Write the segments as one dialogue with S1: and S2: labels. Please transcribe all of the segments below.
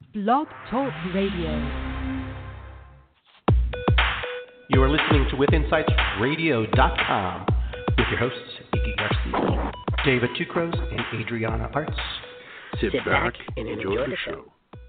S1: Blog Talk Radio.
S2: You are listening to WithinSightsRadio.com with your hosts, Iggy Garcia, David Ducros, and Adriana Arts.
S3: Sit back and enjoy the show.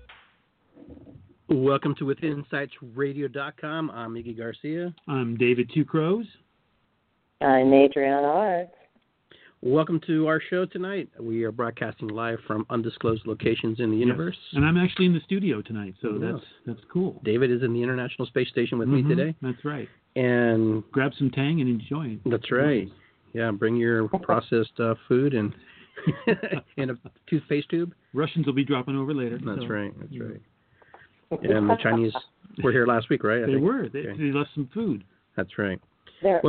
S4: Welcome to WithinSightsRadio.com. I'm Iggy Garcia.
S5: I'm David Ducros.
S6: I'm Adriana Arts.
S4: Welcome to our show tonight. We are broadcasting live from undisclosed locations in the universe.
S5: Yes. And I'm actually in the studio tonight, so that's cool.
S4: David is in the International Space Station with me today.
S5: That's right.
S4: And
S5: grab some Tang and enjoy it.
S4: That's right. Yeah, bring your processed food and in a toothpaste tube.
S5: Russians will be dropping over later.
S4: That's right. And the Chinese were here last week, right?
S5: They were. They left some food.
S4: That's right.
S6: They're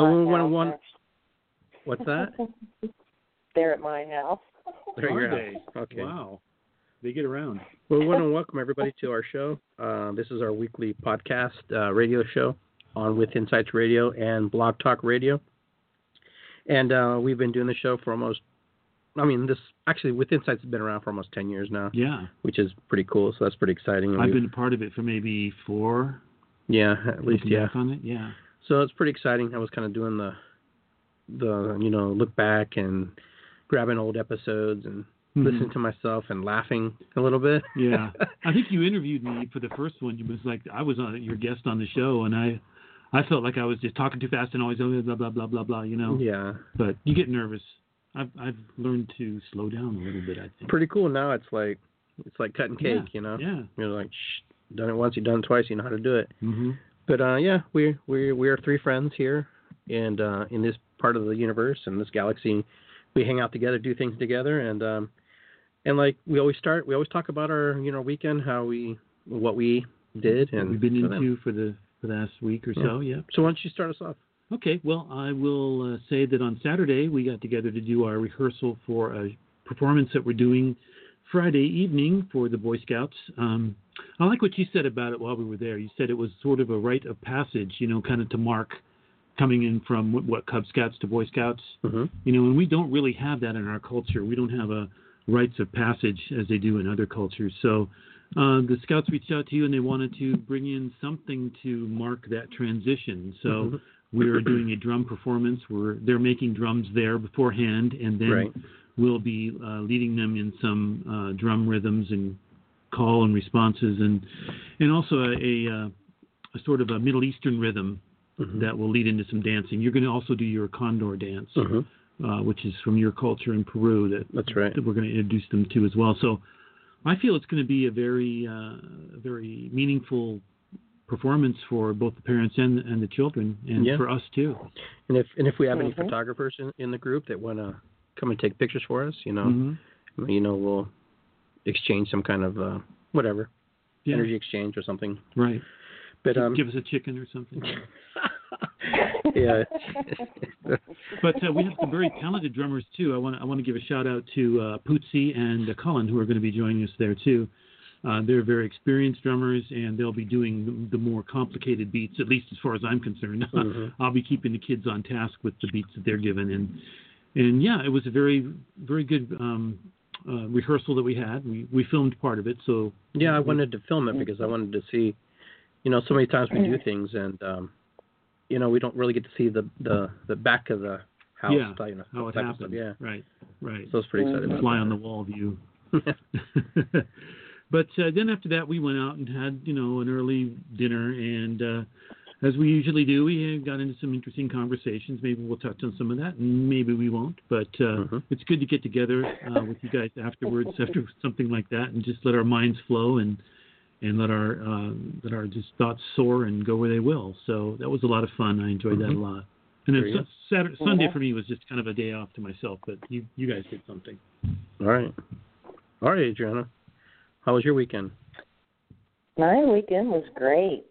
S4: What's that?
S6: They're at my house.
S4: They're at your house. Okay.
S5: Wow. They get around.
S4: Well, we want to welcome everybody to our show. This is our weekly podcast radio show on Within Sights Radio and Blog Talk Radio. And we've been doing the show for Within Sights has been around for almost 10 years now.
S5: Yeah.
S4: Which is pretty cool. So that's pretty exciting.
S5: I've been a part of it for maybe 4.
S4: Yeah, at least, yeah.
S5: On it, yeah.
S4: So it's pretty exciting. I was kind of doing the look back and grabbing old episodes and listening to myself and laughing a little bit.
S5: Yeah. I think you interviewed me for the first one. It was like I was your guest on the show, and I felt like I was just talking too fast and always blah, blah, blah, blah, blah,
S4: Yeah.
S5: But you get nervous. I've learned to slow down a little bit, I think.
S4: Pretty cool. Now it's like cutting cake,
S5: Yeah.
S4: You're like, done it once, you've done it twice, you know how to do it.
S5: Mm-hmm.
S4: But, we are 3 friends here, and in this part of the universe and this galaxy, we hang out together, do things together, and like we always talk about our weekend, what we did, and
S5: we've been into for the last week or so. Yeah.
S4: So why don't you start us off?
S5: Okay. Well, I will say that on Saturday we got together to do our rehearsal for a performance that we're doing Friday evening for the Boy Scouts. I like what you said about it while we were there. You said it was sort of a rite of passage, kind of to mark coming in from Cub Scouts to Boy Scouts, and we don't really have that in our culture. We don't have a rites of passage as they do in other cultures. So the Scouts reached out to you and they wanted to bring in something to mark that transition. So we're doing a drum performance. They're making drums there beforehand, and then we'll be leading them in some drum rhythms and call and responses, and also a sort of a Middle Eastern rhythm that will lead into some dancing. You're going to also do your condor dance, which is from your culture in Peru. That's right. That we're going to introduce them to as well. So I feel it's going to be a very meaningful performance for both the parents and the children, and for us too. And
S4: if we have any photographers in the group that want to come and take pictures for us, we'll exchange some kind of energy exchange or something.
S5: Right.
S4: But
S5: give us a chicken or something.
S4: Yeah.
S5: But we have some very talented drummers too. I want to give a shout out to Pootsie and Cullen, who are going to be joining us there too. They're very experienced drummers, and they'll be doing the more complicated beats, at least as far as I'm concerned. I'll be keeping the kids on task with the beats that they're given, and yeah, it was a very, very good rehearsal that we had. We filmed part of it, so
S4: yeah, I wanted to film it because I wanted to see. So many times we do things, and we don't really get to see the back of the house.
S5: Yeah, how it happened.
S4: Yeah,
S5: right.
S4: So it's pretty exciting.
S5: Fly on the wall view. But then after that, we went out and had an early dinner, and as we usually do, we got into some interesting conversations. Maybe we'll touch on some of that, and maybe we won't. But it's good to get together with you guys afterwards, after something like that, and just let our minds flow and let our just thoughts soar and go where they will. So that was a lot of fun. I enjoyed that a lot. And then Sunday for me was just kind of a day off to myself, but you guys did something.
S4: All right, Adriana. How was your weekend?
S6: My weekend was great.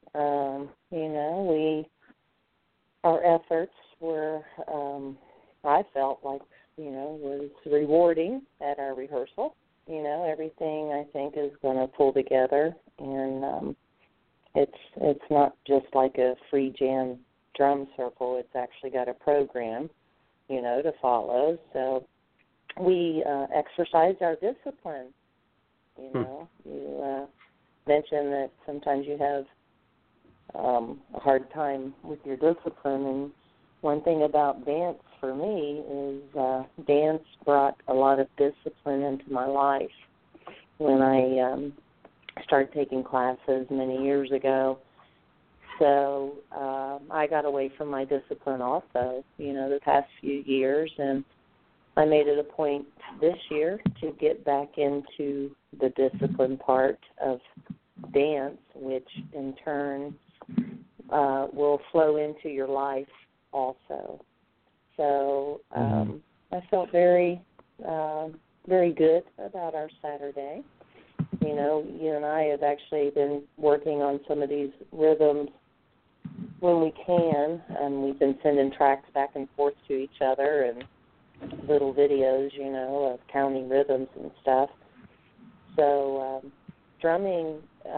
S6: Our efforts were, I felt like, was rewarding at our rehearsal. Everything I think is going to pull together, and it's not just like a free jam drum circle. It's actually got a program, to follow. So we exercised our discipline. You mentioned that sometimes you have a hard time with your discipline, and one thing about dance for me is dance brought a lot of discipline into my life. When I started taking classes many years ago, so I got away from my discipline also, the past few years, and I made it a point this year to get back into the discipline part of dance, which in turn will flow into your life also. So I felt very, very good about our Saturday. You and I have actually been working on some of these rhythms when we can, and we've been sending tracks back and forth to each other and little videos, of counting rhythms and stuff. So drumming,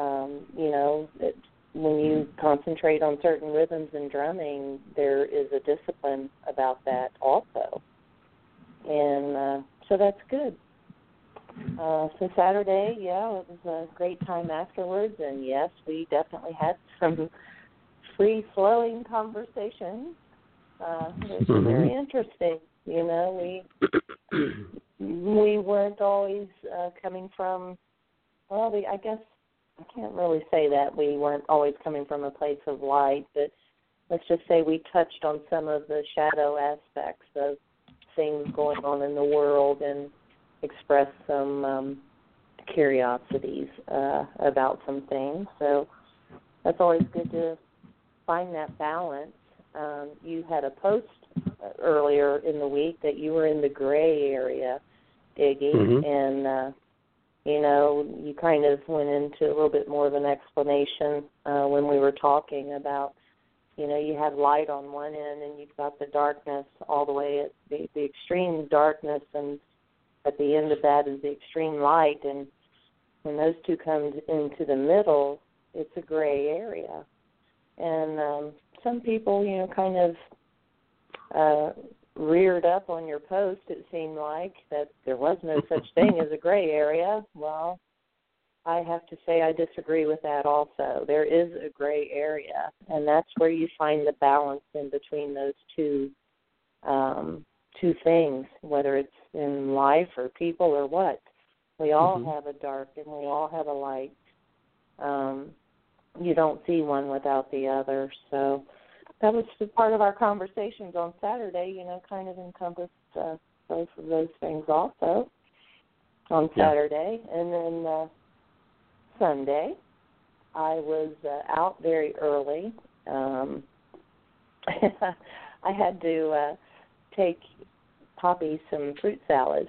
S6: when you concentrate on certain rhythms in drumming, there is a discipline about that also. And so that's good. So Saturday, it was a great time afterwards, and yes, we definitely had some free-flowing conversations. It was very interesting. We weren't always coming from, I guess I can't really say that we weren't always coming from a place of light, but let's just say we touched on some of the shadow aspects of things going on in the world and expressed some curiosities about some things. So that's always good to find that balance. You had a post earlier in the week that you were in the gray area, Iggy, and you kind of went into a little bit more of an explanation when we were talking about, you have light on one end and you've got the darkness all the way at the extreme darkness, and at the end of that is the extreme light, and when those two come into the middle, it's a gray area. And some people, kind of reared up on your post, it seemed like, that there was no such thing as a gray area. Well, I have to say I disagree with that also. There is a gray area, and that's where you find the balance in between those two things, whether it's in life or people or what. We all have a dark and we all have a light. You don't see one without the other. So that was part of our conversations on Saturday, kind of encompassed both of those things also on Saturday. And then Sunday, I was out very early. I had to take Poppy some fruit salad.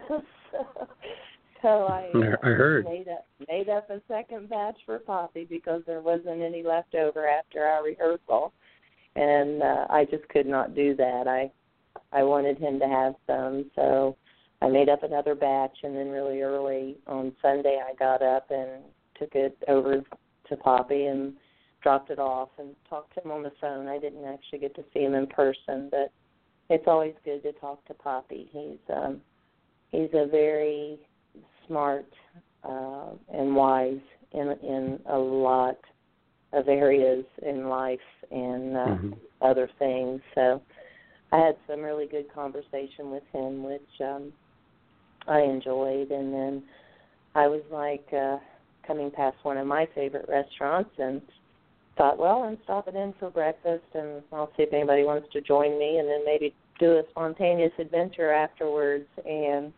S6: So I
S4: heard.
S6: made up a second batch for Poppy because there wasn't any left over after our rehearsal, and I just could not do that. I wanted him to have some, so I made up another batch, and then really early on Sunday I got up and took it over to Poppy and dropped it off and talked to him on the phone. I didn't actually get to see him in person, but it's always good to talk to Poppy. He's a very smart and wise in a lot of areas in life and other things. So I had some really good conversation with him, which I enjoyed. And then I was coming past one of my favorite restaurants and thought, well, I'm stopping in for breakfast, and I'll see if anybody wants to join me, and then maybe do a spontaneous adventure afterwards. And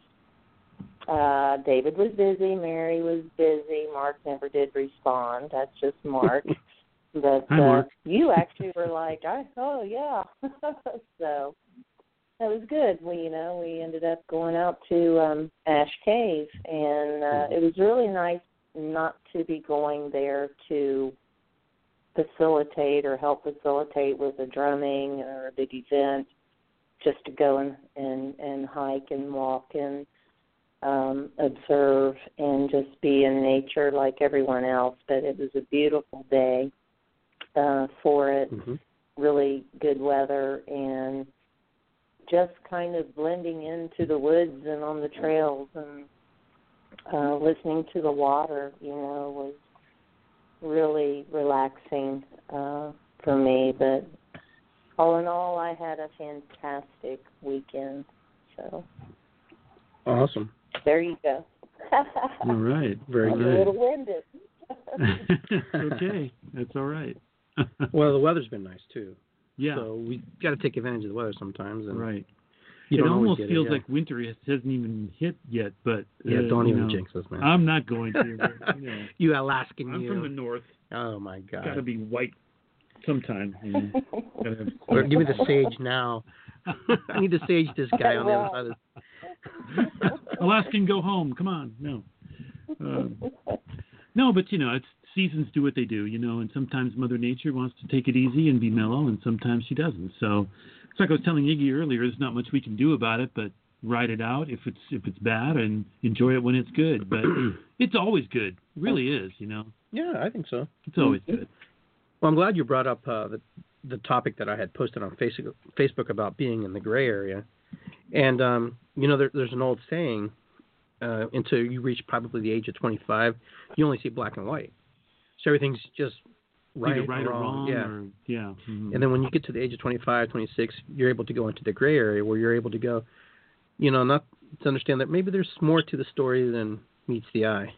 S6: David was busy, Mary was busy, Mark never did respond. That's just Mark. But
S5: Hi, Mark.
S6: You actually were like, oh yeah. So that was good. We ended up going out to Ash Cave, and it was really nice not to be going there to facilitate or help facilitate with a drumming or a big event, just to go and hike and walk and observe and just be in nature like everyone else. But it was a beautiful day for it, really good weather, and just kind of blending into the woods and on the trails. And listening to the water, was really relaxing for me. But all in all, I had a fantastic weekend. So
S4: awesome.
S6: There you go.
S5: All right.
S4: Very
S6: I'm
S4: good.
S6: a little winded.
S5: Okay, that's all right.
S4: Well, the weather's been nice too.
S5: Yeah.
S4: So we got to take advantage of the weather sometimes. And
S5: right.
S4: You
S5: It
S4: don't always
S5: almost
S4: get
S5: feels
S4: it, yeah.
S5: like winter hasn't even hit yet, but
S4: Don't
S5: you
S4: even
S5: know,
S4: jinx us, man.
S5: I'm not going to. But,
S4: You Alaskan,
S5: I'm
S4: you.
S5: from the north.
S4: Oh my God.
S5: Got to be white sometime. You know. Gotta have
S4: Or give me the sage now. I need to sage this guy on the other side of
S5: Alaskan, go home. Come on. No. No, but it's seasons do what they do, and sometimes Mother Nature wants to take it easy and be mellow, and sometimes she doesn't. So it's like I was telling Iggy earlier, there's not much we can do about it, but ride it out if it's bad and enjoy it when it's good. But it's always good. It really is,
S4: Yeah, I think so.
S5: It's always good.
S4: Well, I'm glad you brought up the topic that I had posted on Facebook about being in the gray area. And, there's an old saying, until you reach probably the age of 25, you only see black and white. So everything's just right,
S5: Either right or wrong.
S4: Yeah.
S5: Or, yeah. Mm-hmm.
S4: And then when you get to the age of 25, 26, you're able to go into the gray area where you're able to go, not to understand that maybe there's more to the story than meets the eye.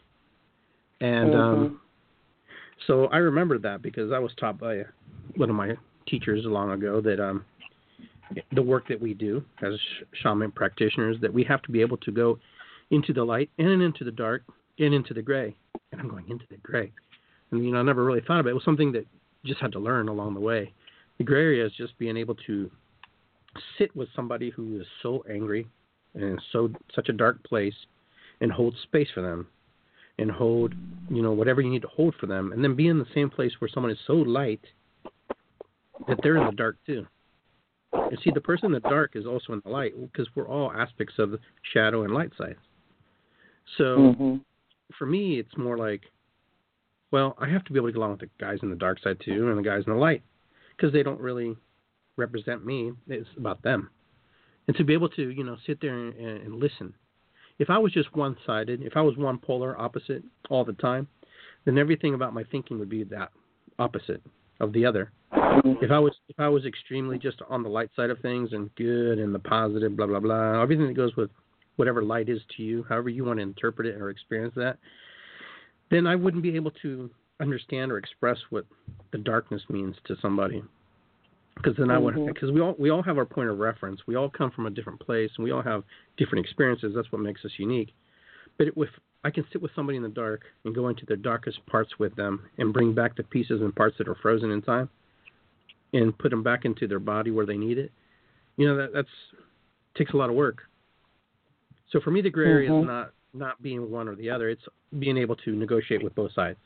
S4: And so I remember that because I was taught by one of my teachers long ago that the work that we do as shaman practitioners, that we have to be able to go into the light and into the dark and into the gray. And I'm going into the gray. And, I never really thought about it. It was something that just had to learn along the way. The gray area is just being able to sit with somebody who is so angry and in such a dark place and hold space for them and hold, whatever you need to hold for them, and then be in the same place where someone is so light that they're in the dark too. And see, the person in the dark is also in the light because we're all aspects of the shadow and light sides. So for me, it's more like, well, I have to be able to get along with the guys in the dark side too and the guys in the light because they don't really represent me. It's about them. And to be able to, sit there and listen. If I was just one-sided, if I was one polar opposite all the time, then everything about my thinking would be that opposite of the other. If I was extremely just on the light side of things and good and the positive, blah, blah, blah, everything that goes with whatever light is to you, however you want to interpret it or experience that, then I wouldn't be able to understand or express what the darkness means to somebody. Because then because we all have our point of reference. We all come from a different place, and we all have different experiences. That's what makes us unique. But if I can sit with somebody in the dark and go into their darkest parts with them and bring back the pieces and parts that are frozen in time and put them back into their body where they need it, that's takes a lot of work. So for me, the gray area is not being one or the other. It's being able to negotiate with both sides.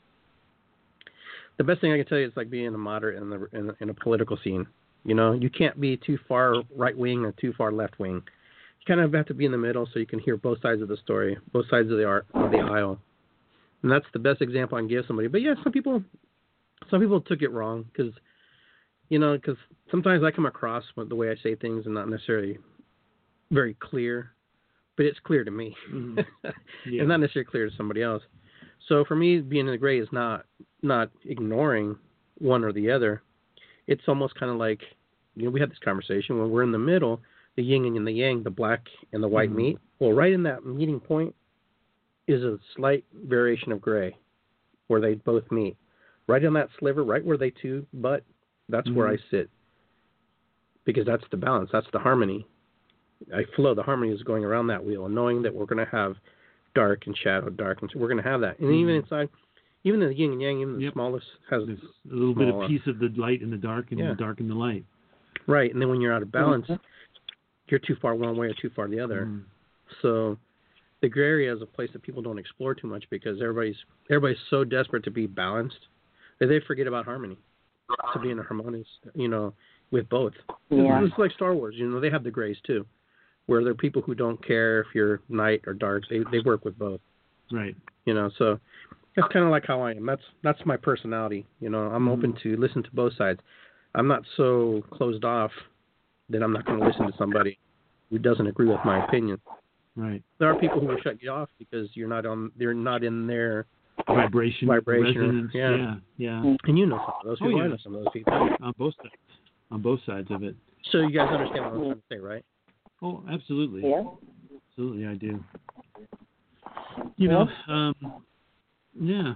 S4: The best thing I can tell you is like being a moderate in a political scene. You can't be too far right wing or too far left wing. You kind of have to be in the middle so you can hear both sides of the story, both sides of the aisle. And that's the best example I can give somebody. But yeah, some people took it wrong because sometimes I come across with the way I say things and not necessarily very clear, but it's clear to me.
S5: Yeah.
S4: And not necessarily clear to somebody else. So for me, being in the gray is not ignoring one or the other. It's almost kind of like, we had this conversation when we're in the middle, the yin and the yang, the black and the white meet. Well, right in that meeting point is a slight variation of gray where they both meet. Right on that sliver, right where they two butt, that's where I sit. Because that's the balance, that's the harmony. I flow, the harmony is going around that wheel and knowing that we're going to have dark and shadow, dark, and so we're going to have that. And even inside, even the yin and yang, even the smallest has
S5: There's a little bit of piece of the light in the dark and the dark in the light.
S4: Right, and then when you're out of balance, you're too far one way or too far the other. So the gray area is a place that people don't explore too much because everybody's so desperate to be balanced that they forget about harmony, to be in a harmonious, with both.
S6: Yeah.
S4: It's like Star Wars, they have the grays too, where there are people who don't care if you're night or dark. They work with both.
S5: Right.
S4: So that's kind of like how I am. That's my personality. I'm open to listen to both sides. I'm not so closed off that I'm not going to listen to somebody who doesn't agree with my opinion.
S5: Right.
S4: There are people who will shut you off because they're not in their
S5: vibration, resonance.
S4: Yeah.
S5: Yeah.
S4: And you know some of those people.
S5: yeah.
S4: I know some of those people.
S5: On both sides of it.
S4: So you guys understand what I'm trying to say, right?
S5: Oh, absolutely.
S6: Yeah.
S5: Absolutely, I do. You know, yeah.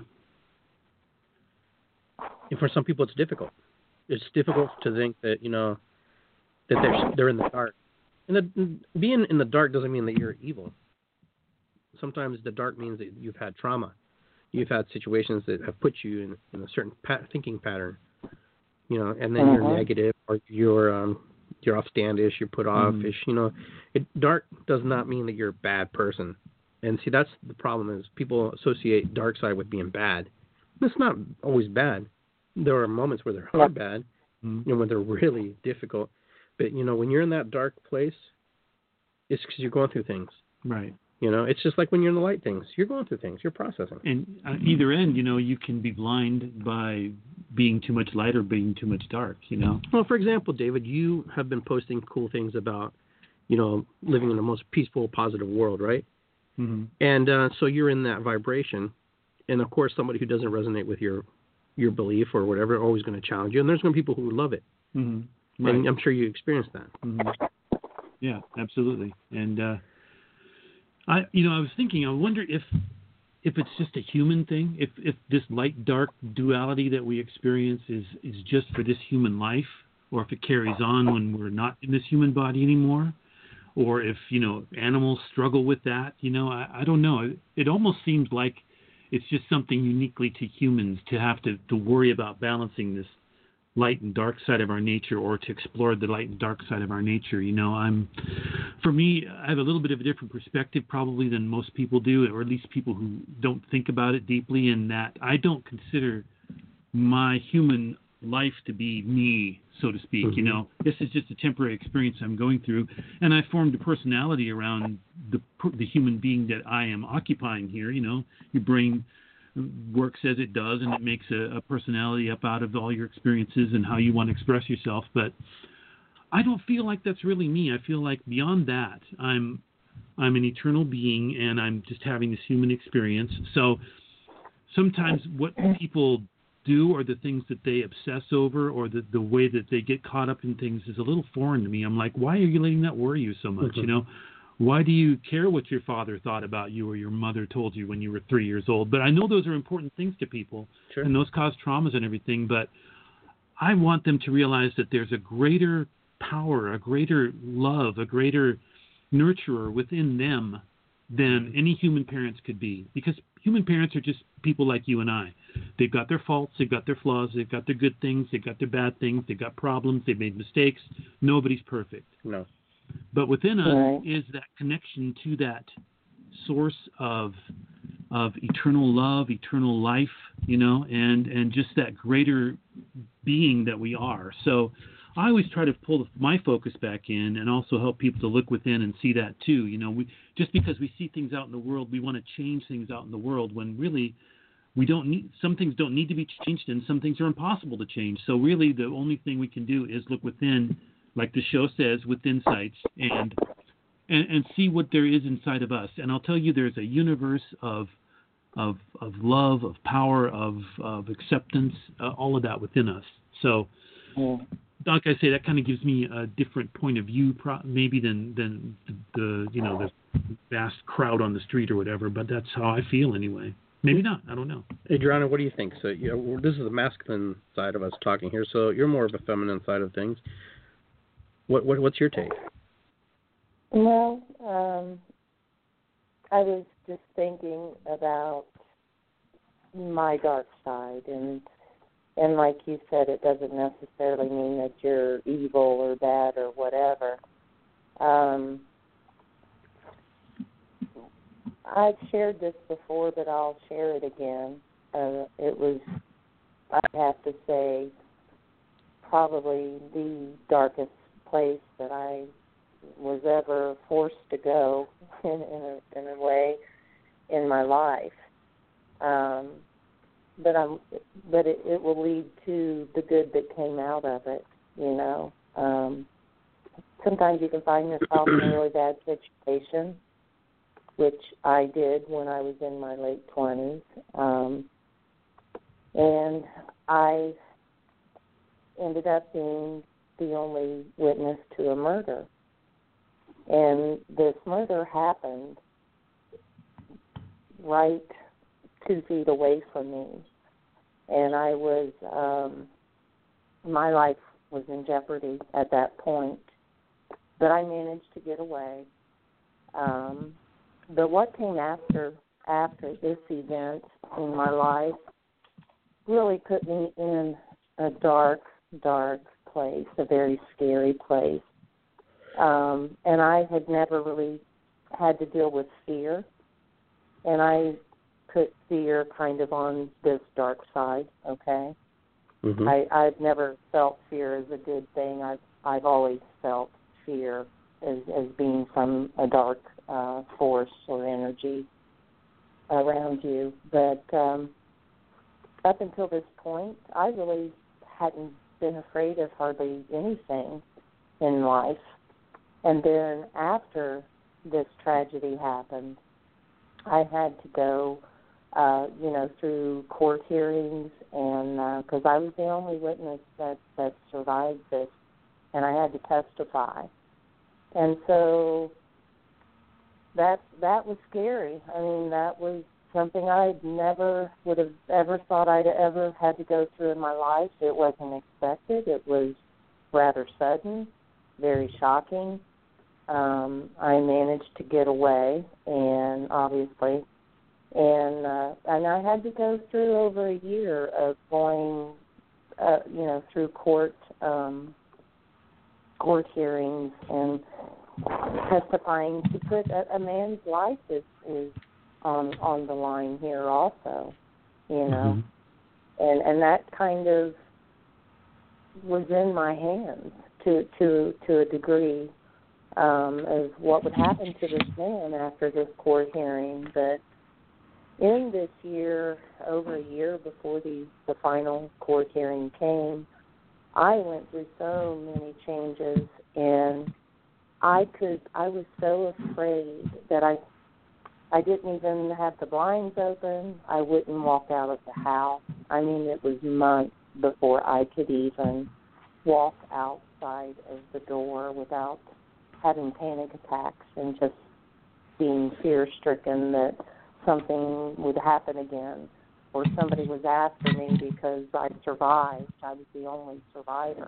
S4: And for some people, it's difficult. It's difficult to think that that they're in the dark. And being in the dark doesn't mean that you're evil. Sometimes the dark means that you've had trauma. You've had situations that have put you in a certain thinking pattern, and then you're negative or you're offstandish, you're put offish. Dark does not mean that you're a bad person. And see, that's the problem is people associate dark side with being bad. It's not always bad. There are moments where they're bad, when they're really difficult. But, when you're in that dark place, it's because you're going through things.
S5: Right.
S4: It's just like when you're in the light things. You're going through things. You're processing.
S5: And on either end, you can be blind by being too much light or being too much dark,
S4: Well, for example, David, you have been posting cool things about, living in the most peaceful, positive world, right?
S5: Mm-hmm.
S4: And so you're in that vibration. And, of course, somebody who doesn't resonate with your belief or whatever are always going to challenge you. And there's going to be people who love it.
S5: Mm-hmm. Right.
S4: And I'm sure you experienced that.
S5: Mm-hmm. Yeah, absolutely. And I was thinking, I wonder if it's just a human thing, if this light-dark duality that we experience is just for this human life, or if it carries on when we're not in this human body anymore, or if, animals struggle with that. I don't know. It almost seems like it's just something uniquely to humans to have to worry about balancing this light and dark side of our nature, or to explore the light and dark side of our nature. For me, I have a little bit of a different perspective probably than most people do, or at least people who don't think about it deeply, in that I don't consider my human life to be me, so to speak.
S4: Mm-hmm.
S5: This is just a temporary experience I'm going through, and I formed a personality around the human being that I am occupying here. Your brain works as it does, and it makes a personality up out of all your experiences and how you want to express yourself. But I don't feel like that's really me. I feel like beyond that, I'm an eternal being, and I'm just having this human experience. So sometimes what people do, or the things that they obsess over, or the way that they get caught up in things is a little foreign to me. I'm like, why are you letting that worry you so much?
S4: Mm-hmm.
S5: Why do you care what your father thought about you or your mother told you when you were 3 years old? But I know those are important things to people,
S4: sure,
S5: and those cause traumas and everything. But I want them to realize that there's a greater power, a greater love, a greater nurturer within them than any human parents could be. Because human parents are just people like you and I. They've got their faults, they've got their flaws, they've got their good things, they've got their bad things, they've got problems, they've made mistakes. Nobody's perfect.
S4: No.
S5: But within us is that connection to that source of eternal love, eternal life, and just that greater being that we are. So I always try to pull my focus back in, and also help people to look within and see that too. Just because we see things out in the world, we want to change things out in the world, when really we don't need. Some things don't need to be changed, and some things are impossible to change. So really, the only thing we can do is look within, like the show says, with insights, and see what there is inside of us. And I'll tell you, there's a universe of love, of power, of acceptance, all of that within us. So, like I say, that kind of gives me a different point of view, maybe than the vast crowd on the street or whatever. But that's how I feel anyway. Maybe not. I don't know.
S4: Adriana, what do you think? So, this is the masculine side of us talking here. So you're more of a feminine side of things. What's your take?
S6: Well, I was just thinking about my dark side, and like you said, it doesn't necessarily mean that you're evil or bad or whatever. I've shared this before, but I'll share it again. It was, I have to say, probably the darkest place that I was ever forced to go in a way in my life. But it will lead to the good that came out of it, Sometimes you can find yourself in a really bad situation, which I did when I was in my late 20s. And I ended up being the only witness to a murder. And this murder happened right 2 feet away from me. And I was, my life was in jeopardy at that point. But I managed to get away. But what came after this event in my life really put me in a dark, dark place, a very scary place. And I had never really had to deal with fear. And I put fear kind of on this dark side, okay? Mm-hmm. I've never felt fear as a good thing. I've always felt fear as being from a dark force or energy around you. But up until this point, I really hadn't been afraid of hardly anything in life. And then after this tragedy happened, I had to go, through court hearings, and because I was the only witness that survived this, and I had to testify. And so that was scary. I mean, that was something I never would have ever thought I'd ever had to go through in my life. It wasn't expected. It was rather sudden, very shocking. I managed to get away, and obviously, and I had to go through over a year of going, through court hearings and testifying to put a man's life is on the line here also,
S4: Mm-hmm.
S6: and that kind of was in my hands to a degree. Of what would happen to this man after this court hearing. But in this year, over a year before the final court hearing came, I went through so many changes, and I was so afraid that I didn't even have the blinds open. I wouldn't walk out of the house. I mean, it was months before I could even walk outside of the door without having panic attacks and just being fear-stricken that something would happen again or somebody was after me because I survived. I was the only survivor.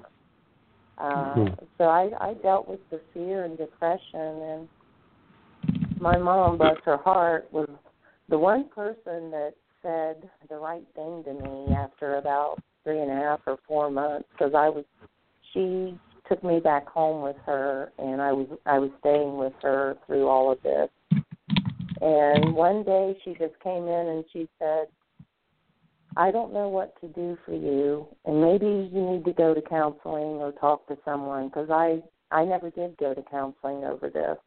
S6: So I dealt with the fear and depression, and my mom, bless her heart, was the one person that said the right thing to me after about 3.5 or 4 months, because she took me back home with her, and I was staying with her through all of this. And one day she just came in and she said, I don't know what to do for you, and maybe you need to go to counseling or talk to someone, because I never did go to counseling over this.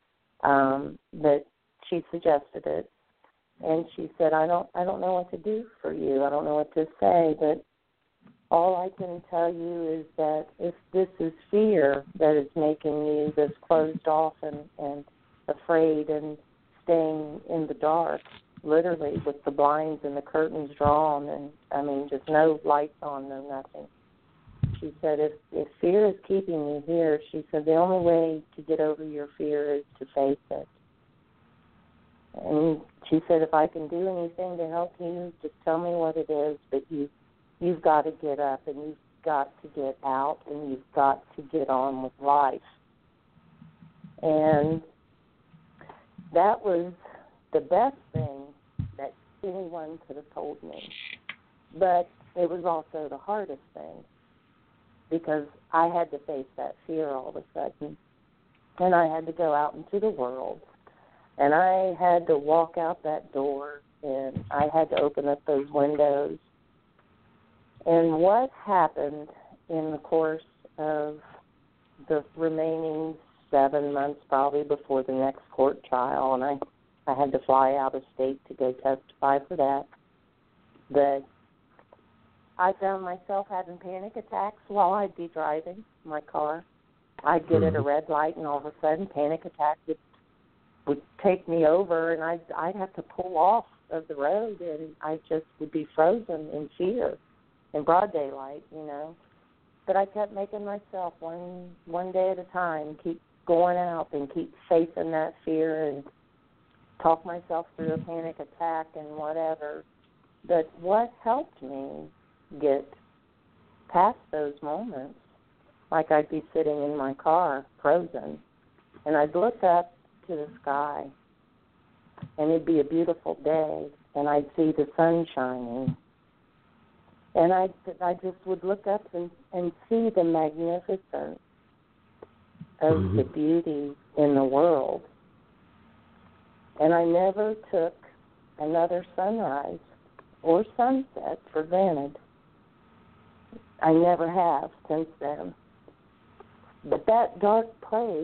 S6: But she suggested it, and she said, I don't know what to do for you. I don't know what to say, but all I can tell you is that if this is fear that is making you this closed off and afraid and staying in the dark, literally with the blinds and the curtains drawn, and I mean just no lights on, no nothing. She said, if fear is keeping you here, she said, the only way to get over your fear is to face it. And she said, if I can do anything to help you, just tell me what it is, but you've got to get up, and you've got to get out, and you've got to get on with life. And that was the best thing that anyone could have told me. But it was also the hardest thing, because I had to face that fear all of a sudden. And I had to go out into the world. And I had to walk out that door, and I had to open up those windows. And what happened in the course of the remaining 7 months probably before the next court trial, and I had to fly out of state to go testify for that, but I found myself having panic attacks while I'd be driving my car. I'd get at a red light, and all of a sudden panic attack would would take me over, and I'd have to pull off of the road, and I just would be frozen in fear in broad daylight, you know. But I kept making myself one day at a time, keep going out and keep facing that fear and talk myself through a panic attack and whatever. But what helped me get past those moments, like I'd be sitting in my car, frozen, and I'd look up to the sky, and it'd be a beautiful day, and I'd see the sun shining. And I just would look up and see the magnificence of the beauty in the world. And I never took another sunrise or sunset for granted. I never have since then. But that dark place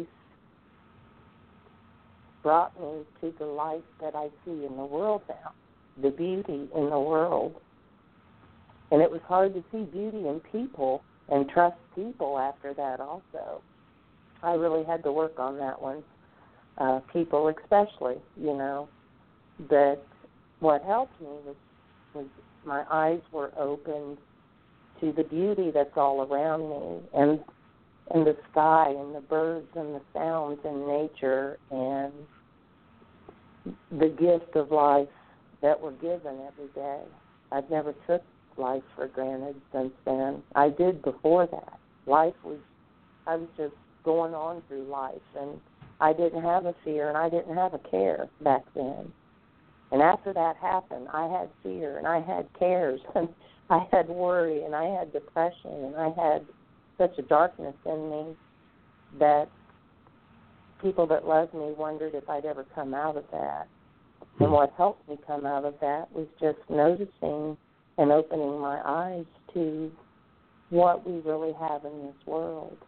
S6: brought me to the light that I see in the world now, the beauty in the world. And it was hard to see beauty in people and trust people after that also. I really had to work on that one, people especially, you know. But what helped me was my eyes were opened to the beauty that's all around me, and the sky and the birds and the sounds in nature and the gift of life that we're given every day. I've never took life for granted since then. I did before that. I was just going on through life, and I didn't have a fear and I didn't have a care back then. And after that happened, I had fear and I had cares and I had worry and I had depression and I had such a darkness in me that people that loved me wondered if I'd ever come out of that. And what helped me come out of that was just noticing and opening my eyes to what we really have in this world.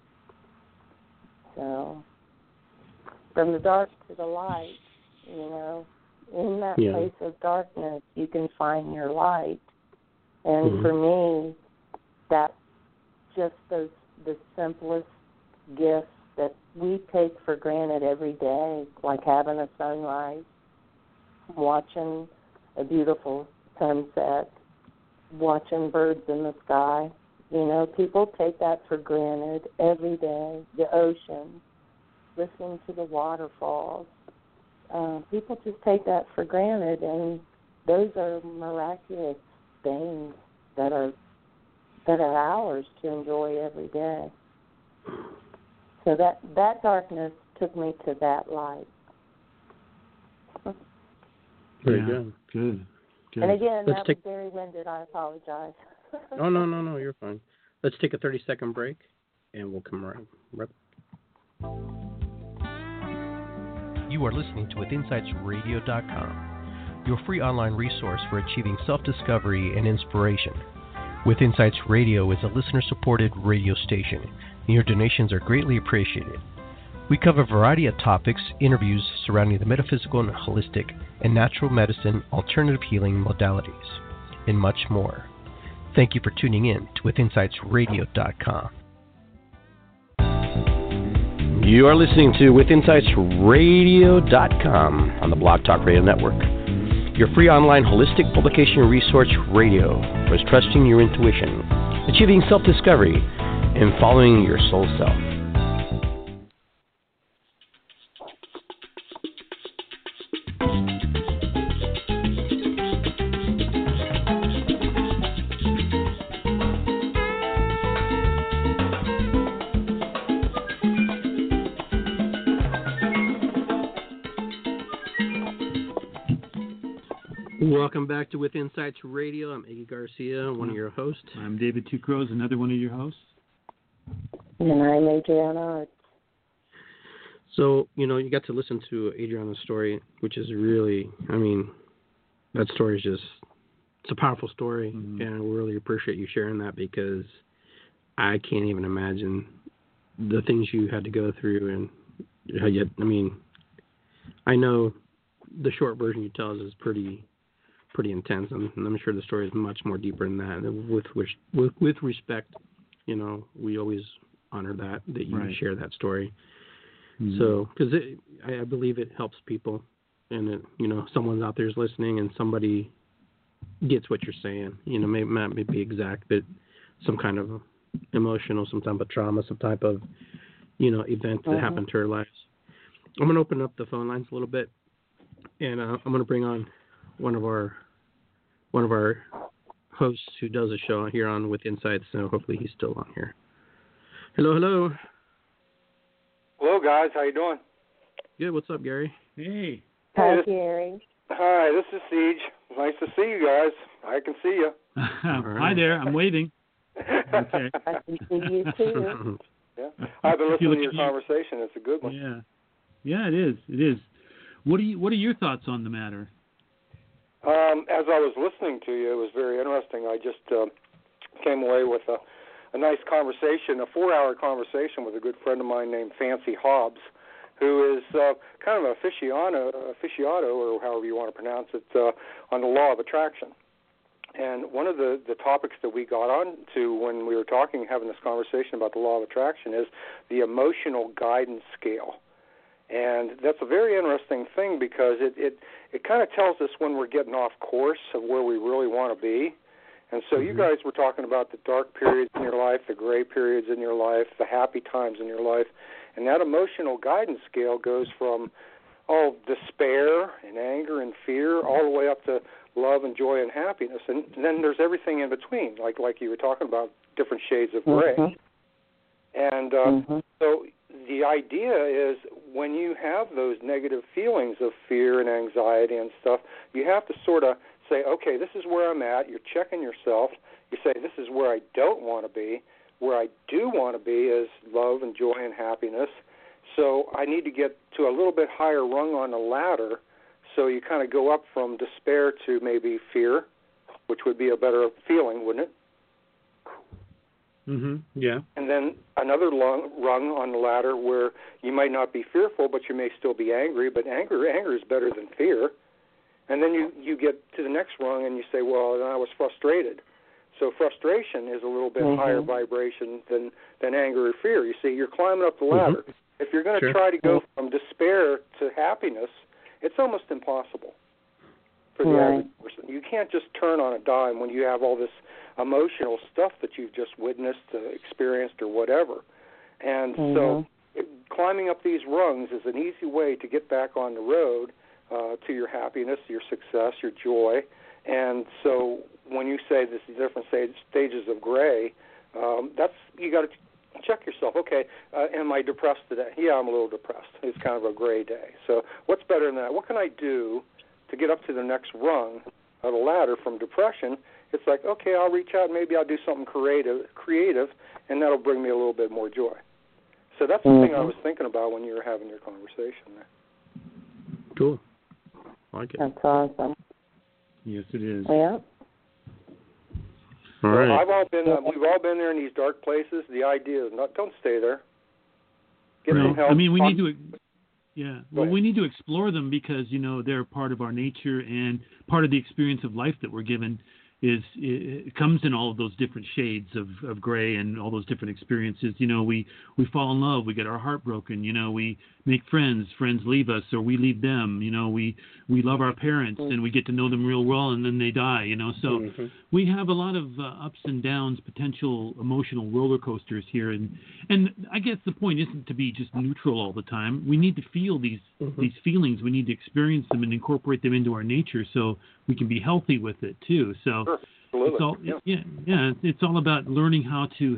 S6: So, from the dark to the light, you know, in that place of darkness, you can find your light. And for me, that's just the simplest gifts that we take for granted every day, like having a sunrise, watching a beautiful sunset, watching birds in the sky. You know, people take that for granted every day. The ocean, listening to the waterfalls. People just take that for granted, and those are miraculous things that are ours to enjoy every day. So that darkness took me to that light.
S4: Very good.
S5: Good.
S6: And again, that was very winded. I apologize.
S4: Oh, no, you're fine. Let's take a 30-second break, and we'll come around. Right.
S2: You are listening to WithinsightsRadio.com, your free online resource for achieving self-discovery and inspiration. With Insights Radio is a listener-supported radio station, and your donations are greatly appreciated. We cover a variety of topics, interviews surrounding the metaphysical and holistic and natural medicine, alternative healing modalities, and much more. Thank you for tuning in to WithinsightsRadio.com. You are listening to WithinsightsRadio.com on the Blog Talk Radio Network, your free online holistic publication resource radio for trusting your intuition, achieving self-discovery, and following your soul self.
S4: Welcome back to With Insights Radio. I'm Iggy Garcia, one of your hosts.
S5: I'm David Two Crows, another one of your hosts.
S6: And I'm Adriana Arts.
S4: So, you got to listen to Adriana's story, which is really, that story is just, it's a powerful story, and I really appreciate you sharing that because I can't even imagine the things you had to go through and how you, I know the short version you tell us is pretty intense, and I'm sure the story is much more deeper than that. With respect, we always honor that you share that story.
S5: Mm-hmm.
S4: So, because I believe it helps people, and it, someone's out there is listening, and somebody gets what you're saying. May not be exact, but some kind of emotional, some type of trauma, some type of event that happened to our lives. I'm going to open up the phone lines a little bit, and I'm going to bring on one of our hosts who does a show here on With Insights, so hopefully he's still on here. Hello.
S7: Hello, guys. How you doing?
S4: Good. What's up, Gary?
S5: Hey.
S6: Hi, Gary.
S7: Hi, this is Siege. Nice to see you guys. I can see you.
S5: Hi there. I'm waving. Okay.
S6: I can see you too.
S7: Yeah. I've been listening to your conversation. It's a good one.
S5: Yeah. Yeah, it is. It is. What are your thoughts on the matter?
S7: As I was listening to you, it was very interesting. I just came away with a nice conversation, a 4-hour conversation with a good friend of mine named Fancy Hobbs, who is kind of an aficionado, or however you want to pronounce it, on the law of attraction. And one of the topics that we got on to when we were having this conversation about the law of attraction is the emotional guidance scale. And that's a very interesting thing because it kind of tells us when we're getting off course of where we really want to be. And so you guys were talking about the dark periods in your life, the gray periods in your life, the happy times in your life. And that emotional guidance scale goes from, despair and anger and fear all the way up to love and joy and happiness. And then there's everything in between, like you were talking about, different shades of gray. And so the idea is when you have those negative feelings of fear and anxiety and stuff, you have to sort of say, okay, this is where I'm at. You're checking yourself. You say, this is where I don't want to be. Where I do want to be is love and joy and happiness. So I need to get to a little bit higher rung on the ladder. So you kind of go up from despair to maybe fear, which would be a better feeling, wouldn't it?
S5: Yeah.
S7: And then another rung on the ladder where you might not be fearful, but you may still be angry. But anger is better than fear. And then you get to the next rung and you say, well, I was frustrated. So frustration is a little bit higher vibration than anger or fear. You see, you're climbing up the ladder. If you're going to try to go from despair to happiness, it's almost impossible for the average person. You can't just turn on a dime when you have all this emotional stuff that you've just witnessed, experienced, or whatever. And so climbing up these rungs is an easy way to get back on the road to your happiness, your success, your joy. And so when you say this is different stages of gray, you got to check yourself. Okay, am I depressed today? Yeah, I'm a little depressed. It's kind of a gray day. So what's better than that? What can I do to get up to the next rung of the ladder from depression? It's like, okay, I'll reach out and maybe I'll do something creative, and that'll bring me a little bit more joy. So that's the thing I was thinking about when you were having your conversation there.
S4: Cool. I like it.
S6: That's awesome.
S5: Yes, it is.
S6: Yeah.
S4: All right.
S7: We've all been there in these dark places. The idea is don't stay there. Get some help.
S5: I mean, we need to. Yeah. Well, we need to explore them because they're part of our nature and part of the experience of life that we're given. It comes in all of those different shades of gray and all those different experiences. We fall in love, we get our heart broken. We make friends leave us or we leave them. We love our parents and we get to know them real well and then they die. So we have a lot of ups and downs, potential emotional roller coasters here. And I guess the point isn't to be just neutral all the time. We need to feel these feelings. We need to experience them and incorporate them into our nature so we can be healthy with it too. So it's all about learning how to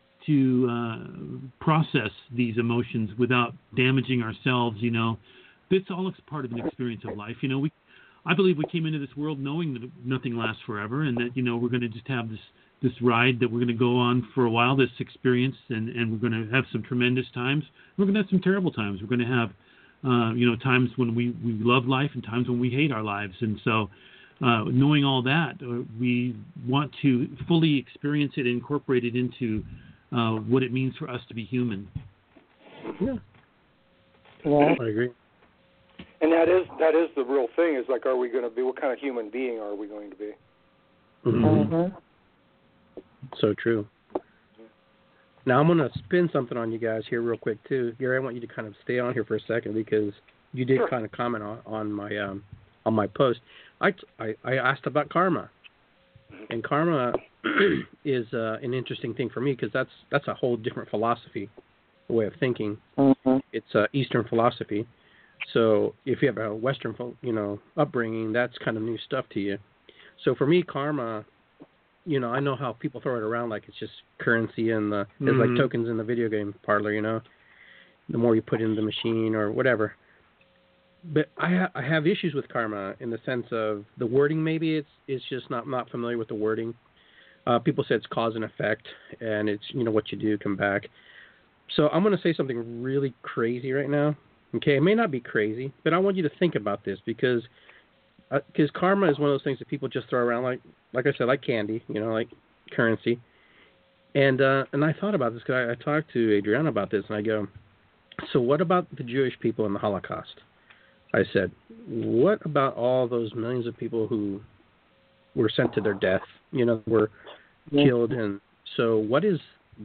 S5: process these emotions without damaging ourselves. It's all part of an experience of life. I believe we came into this world knowing that nothing lasts forever, and that we're going to just have this ride that we're going to go on for a while, this experience, and we're going to have some tremendous times. We're going to have some terrible times. We're going to have times when we love life and times when we hate our lives, and so. Knowing all that, we want to fully experience it and incorporate it into what it means for us to be human.
S4: Yeah, I agree.
S7: And that is the real thing. Is like, are we going to be? What kind of human being are we going to be?
S4: So true. Now I'm going to spin something on you guys here real quick too. Gary, I want you to kind of stay on here for a second because you did kind of comment on my post. I asked about karma, and karma is an interesting thing for me because that's a whole different philosophy, way of thinking.
S6: Mm-hmm.
S4: It's Eastern philosophy. So if you have a Western, upbringing, that's kind of new stuff to you. So for me, karma, I know how people throw it around like it's just currency and there's like tokens in the video game parlor, the more you put in the machine or whatever. But I have issues with karma in the sense of the wording. Maybe it's just not familiar with the wording. People say it's cause and effect, and it's what you do come back. So I'm going to say something really crazy right now. Okay, it may not be crazy, but I want you to think about this because karma is one of those things that people just throw around like I said, like candy, like currency. And I thought about this because I talked to Adriana about this, and I go, so what about the Jewish people in the Holocaust? I said, what about all those millions of people who were sent to their death, were killed? And so what is,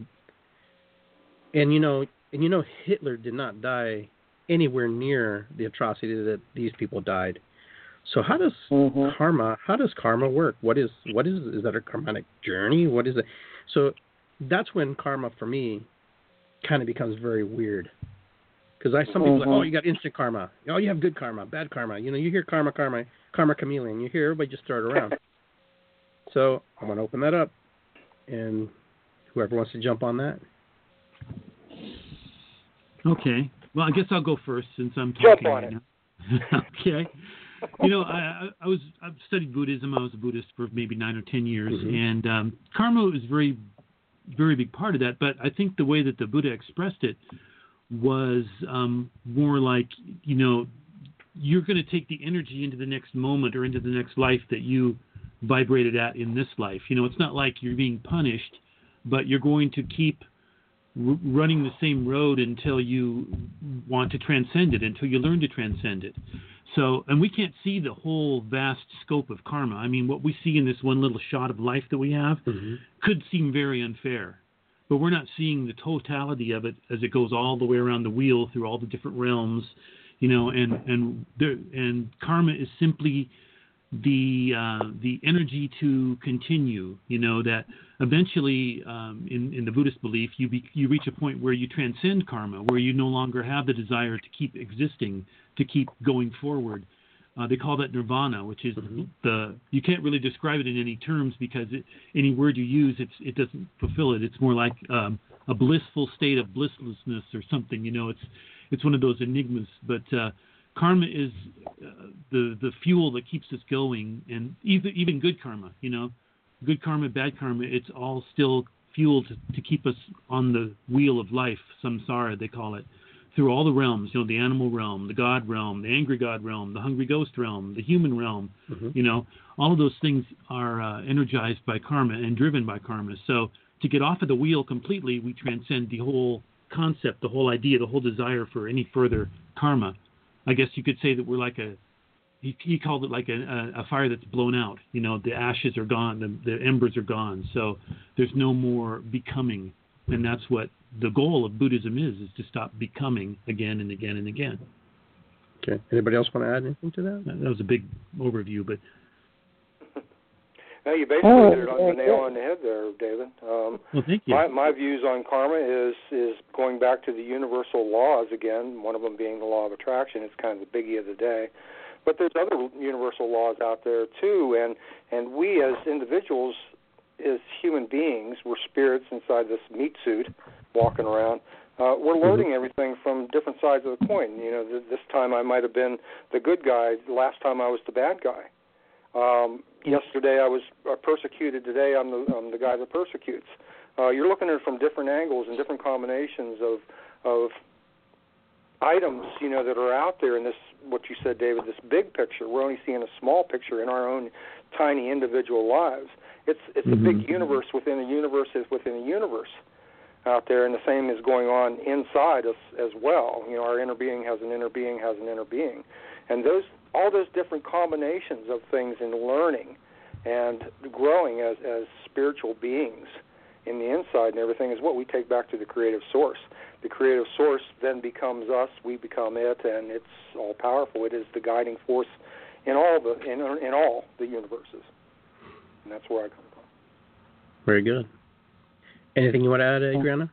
S4: and Hitler did not die anywhere near the atrocity that these people died. So how does karma work? What is that a karmatic journey? What is it? So that's when karma for me kind of becomes very weird. Because some people are like, oh, you got instant karma. Oh, you have good karma, bad karma. You hear karma chameleon. You hear everybody just throw it around. So I'm going to open that up. And whoever wants to jump on that.
S5: Okay. Well, I guess I'll go first since I'm talking right now. Okay. I've studied Buddhism. I was a Buddhist for maybe 9 or 10 years, and karma is a very, very big part of that. But I think the way that the Buddha expressed it was more like, you're going to take the energy into the next moment or into the next life that you vibrated at in this life. It's not like you're being punished, but you're going to keep running the same road until you want to transcend it, until you learn to transcend it. So, and we can't see the whole vast scope of karma. I mean, what we see in this one little shot of life that we have could seem very unfair, but we're not seeing the totality of it as it goes all the way around the wheel through all the different realms, and karma is simply the energy to continue, that eventually in the Buddhist belief you reach a point where you transcend karma, where you no longer have the desire to keep existing, to keep going forward. They call that nirvana, which is you can't really describe it in any terms because any word you use it doesn't fulfill it. It's more like a blissful state of blisslessness or something. It's one of those enigmas, but karma is the fuel that keeps us going, and even good karma, good karma, bad karma, it's all still fuel to keep us on the wheel of life, samsara they call it, through all the realms, the animal realm, the God realm, the angry God realm, the hungry ghost realm, the human realm, all of those things are energized by karma and driven by karma. So to get off of the wheel completely, we transcend the whole concept, the whole idea, the whole desire for any further karma. I guess you could say that we're like he called it like a fire that's blown out. The ashes are gone, the embers are gone. So there's no more becoming. And that's what the goal of Buddhism is to stop becoming again and again and again.
S4: Okay. Anybody else want to add anything to that?
S5: That was a big overview, but...
S7: No, you basically hit it on the nail on the head there, David.
S5: Well, thank you.
S7: My views on karma is going back to the universal laws again, one of them being the law of attraction. It's kind of the biggie of the day. But there's other universal laws out there, too, and we as individuals, as human beings, we're spirits inside this meat suit walking around. We're learning everything from different sides of the coin. This time I might have been the good guy. Last time I was the bad guy. Yesterday I was persecuted. Today I'm the guy that persecutes. You're looking at it from different angles and different combinations of items, that are out there in this, what you said, David, this big picture. We're only seeing a small picture in our own tiny individual lives. It's a big universe within a universe within a universe out there, and the same is going on inside us as well. Our inner being has an inner being has an inner being. And all those different combinations of things in learning and growing as spiritual beings in the inside and everything is what we take back to the creative source. The creative source then becomes us, we become it, and it's all powerful. It is the guiding force in all the universes. And that's where I come from.
S4: Very good. Anything you want to add, Adriana?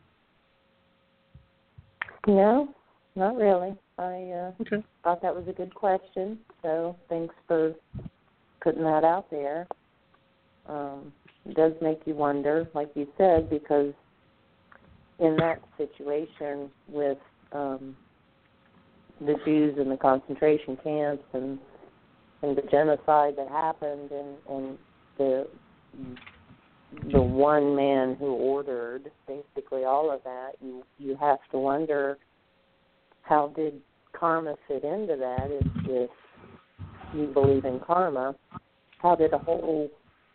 S6: No, not really. I
S4: Okay.
S6: thought that was a good question, so thanks for putting that out there. It does make you wonder, like you said, because in that situation with the Jews in the concentration camps and the genocide that happened and the one man who ordered basically all of that, you have to wonder, how did karma fit into that? If you believe in karma, how did a whole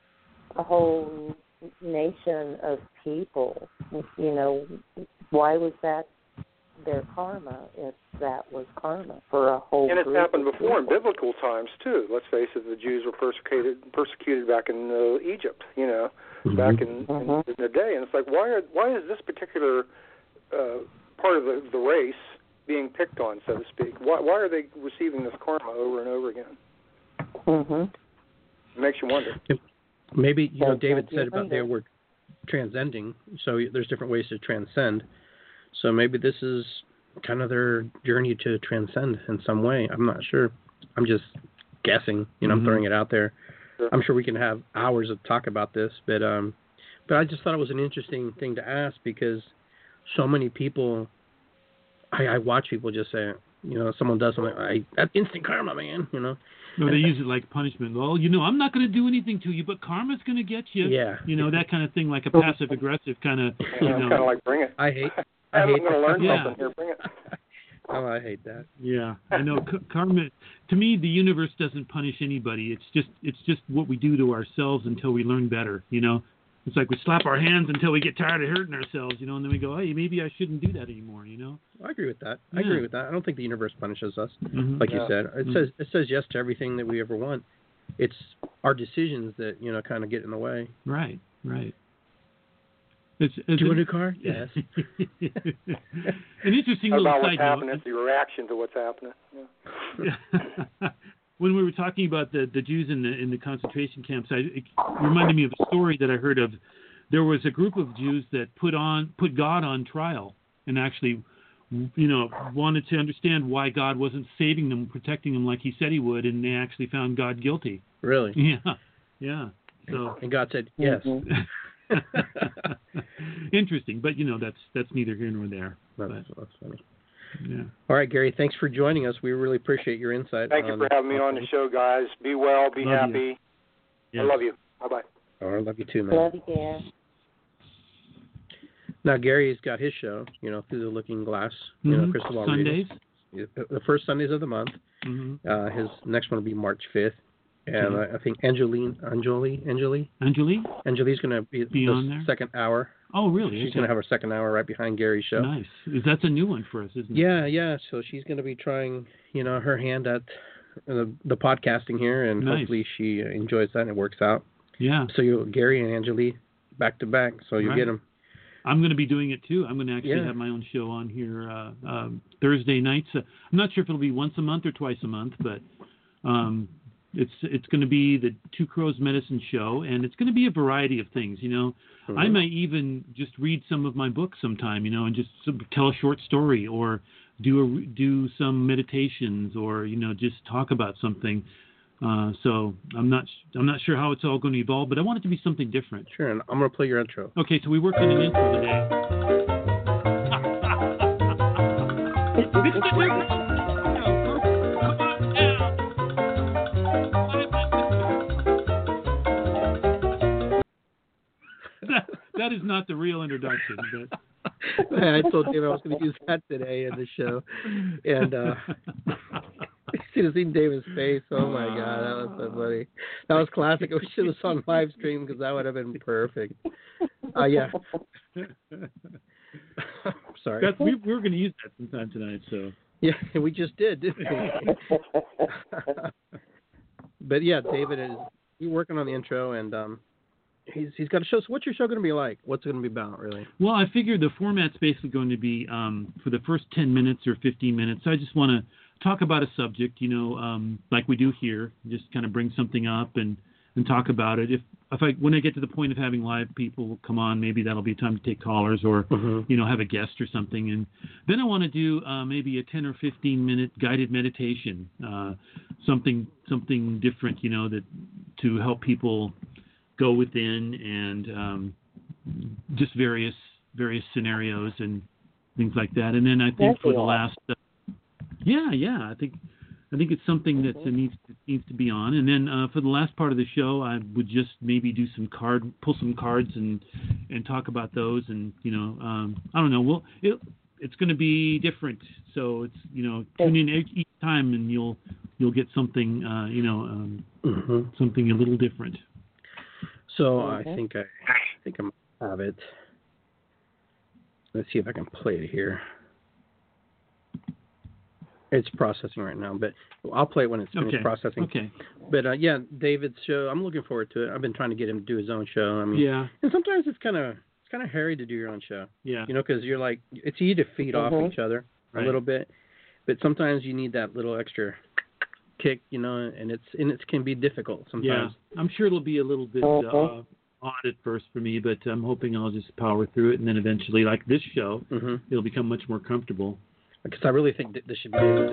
S6: nation of people, why was that their karma if that was karma for a whole
S7: And it's
S6: group
S7: happened
S6: of
S7: before in
S6: people?
S7: biblical times, too. Let's face it, the Jews were persecuted back in Egypt, back in the day. And it's like, why is this particular part of the race being picked on, so to speak? Why are they receiving this karma over and over again? It makes you wonder.
S4: Maybe, David said about they were transcending, so there's different ways to transcend. So maybe this is kind of their journey to transcend in some way. I'm not sure. I'm just guessing. I'm throwing it out there.
S7: Sure.
S4: I'm sure we can have hours of talk about this, but I just thought it was an interesting thing to ask because so many people, I watch people just say, someone does something, that's instant karma, man,
S5: No, they use it like punishment. Well, I'm not going to do anything to you, but karma's going to get you.
S4: Yeah.
S5: That kind of thing, like a passive-aggressive kind of,
S7: It's kind of like, bring it.
S4: I hate
S7: I'm going to learn
S5: Yeah.
S7: something here. Bring it.
S4: Oh, I hate that.
S5: Yeah, I know. Karma, to me, the universe doesn't punish anybody. It's just what we do to ourselves until we learn better. It's like we slap our hands until we get tired of hurting ourselves. And then we go, hey, maybe I shouldn't do that anymore.
S4: I agree with that.
S5: Yeah.
S4: I agree with that. I don't think the universe punishes us, like you
S7: Yeah.
S4: said. It says yes to everything that we ever want. It's our decisions that kind of get in the way.
S5: Right.
S4: Do you want a new car? Yes.
S5: An interesting
S7: How
S5: little
S7: about
S5: side
S7: what's happening? It's the reaction to what's happening. Yeah.
S5: When we were talking about the Jews in the concentration camps, it reminded me of a story that I heard of. There was a group of Jews that put God on trial and actually, wanted to understand why God wasn't saving them, protecting them like He said He would, and they actually found God guilty.
S4: Really?
S5: Yeah. So.
S4: And God said yes.
S5: Interesting, but that's neither here nor there.
S4: That's funny.
S5: Yeah.
S4: All right, Gary, thanks for joining us. We really appreciate your insight.
S7: Thank you for having me on the show, guys. Be well, be
S5: Love
S7: happy.
S5: you.
S7: I love you. Bye-bye.
S4: Oh, I love you too, man.
S6: Love you, Gary.
S4: Now, Gary's got his show, Through the Looking Glass, Crystal Ball
S5: Sundays.
S4: readings. The first Sundays of the month. His next one will be March 5th. And I think Angeli's going to be
S5: on
S4: the
S5: there?
S4: second hour.
S5: Oh, really?
S4: She's going to have her second hour right behind Gary's show.
S5: Nice. That's a new one for us, isn't it?
S4: Yeah. So she's going to be trying, her hand at the podcasting here, and
S5: Nice.
S4: hopefully she enjoys that and it works out.
S5: Yeah.
S4: So Gary and Angeli back to back, so you get them.
S5: I'm going to be doing it too. I'm going to actually have my own show on here Thursday nights. I'm not sure if it'll be once a month or twice a month, but it's going to be the Two Crows Medicine Show, and it's going to be a variety of things. I might even just read some of my books sometime, and just tell a short story or do some meditations or just talk about something. So I'm not sure how it's all going to evolve, but I want it to be something different.
S4: Sure, and I'm going to play your intro.
S5: Okay, so we worked on an intro today. That is not the real introduction, but
S4: I told Dave I was going to use that today in the show, and you should have seen David's face. Oh my God, that was so funny. That was classic. We should have on live stream because that would have been perfect. Yeah. Sorry.
S5: We were going to use that sometime tonight, so.
S4: Yeah, we just did, didn't we? But yeah, David he's working on the intro, and he's got a show. So what's your show going to be like? What's it going to be about, really?
S5: Well, I figured the format's basically going to be for the first 10 minutes or 15 minutes. I just want to talk about a subject, like we do here, just kind of bring something up and talk about it. When I get to the point of having live people come on, maybe that'll be time to take callers or, have a guest or something. And then I want to do maybe a 10 or 15 minute guided meditation, something different, that to help people go within and just various scenarios and things like that. And then I think for the last, I think it's something that needs to be on. And then for the last part of the show, I would just maybe do pull some cards and talk about those. And I don't know. It's going to be different. So it's tune in each time, and you'll get something something a little different.
S4: So I think I'm gonna have it. Let's see if I can play it here. It's processing right now, but I'll play it when it's finished processing.
S5: Okay.
S4: But David's show, I'm looking forward to it. I've been trying to get him to do his own show. I mean,
S5: yeah.
S4: And sometimes it's kind of hairy to do your own show.
S5: Yeah.
S4: Because you're like, it's easy to feed off each other a little bit, but sometimes you need that little extra kick, and it can be difficult sometimes.
S5: Yeah. I'm sure it'll be a little bit odd at first for me, but I'm hoping I'll just power through it, and then eventually, like this show, it'll become much more comfortable.
S4: Because I really think that this should be able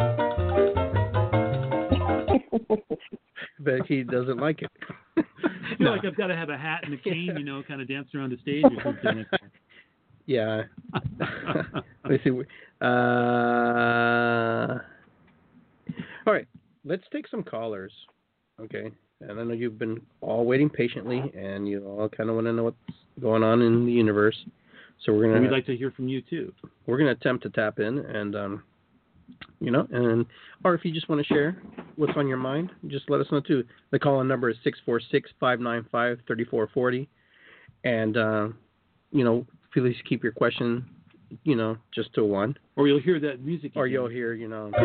S4: to. But he doesn't like it.
S5: I feel like I've got to have a hat and a cane, kind of dance around the stage or something like that.
S4: Yeah. Let me see. All right. Let's take some callers. Okay. And I know you've been all waiting patiently, and you all kind of want to know what's going on in the universe. So we'd
S5: like to hear from you too.
S4: We're going to attempt to tap in, and or if you just want to share what's on your mind, just let us know too. The call-in number is 646-595-3440, and please keep your question, just to one.
S5: Or you'll hear that music.
S4: Or you'll hear,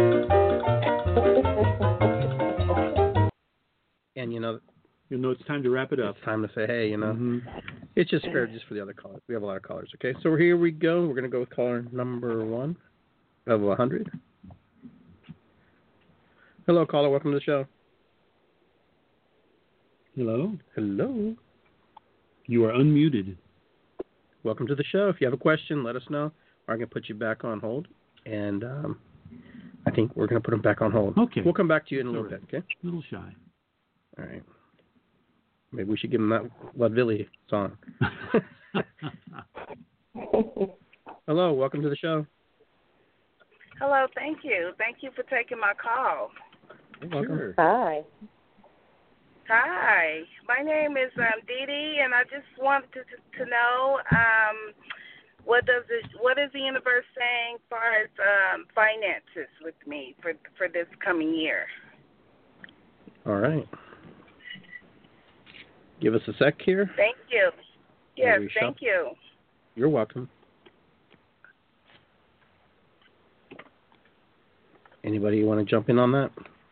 S4: and
S5: you'll know it's time to wrap it up.
S4: It's time to say, hey, It's just fair just for the other callers. We have a lot of callers, okay? So here we go. We're going to go with caller number 1 of 100. Hello, caller. Welcome to the show.
S5: Hello.
S4: Hello.
S5: You are unmuted.
S4: Welcome to the show. If you have a question, let us know, or I can put you back on hold. And I think we're going to put him back on hold.
S5: Okay.
S4: We'll come back to you in a little bit, okay?
S5: A little shy.
S4: All right. Maybe we should give him that Wadvili song. Hello, welcome to the show.
S8: Hello, thank you. Thank you for taking my call.
S4: You're welcome. Sure.
S6: Hi.
S8: Hi. My name is Dee Dee, and I just wanted to know what is the universe saying as far as finances with me for this coming year?
S4: All right. Give us a sec here.
S8: Thank you. Yes, thank you.
S4: You're welcome. Anybody want to jump in on that?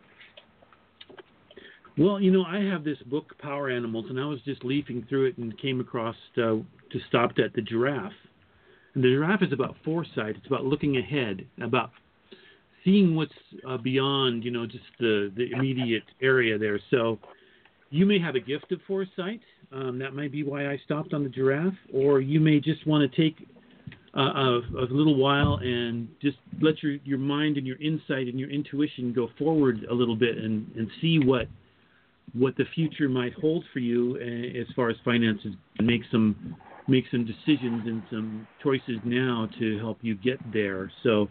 S5: Well, I have this book, Power Animals, and I was just leafing through it and came across, stopped at the giraffe. And the giraffe is about foresight. It's about looking ahead, about seeing what's beyond, just the immediate area there. So you may have a gift of foresight. That might be why I stopped on the giraffe. Or you may just want to take a little while and just let your mind and your insight and your intuition go forward a little bit and see what the future might hold for you as far as finances, and make some decisions and some choices now to help you get there. So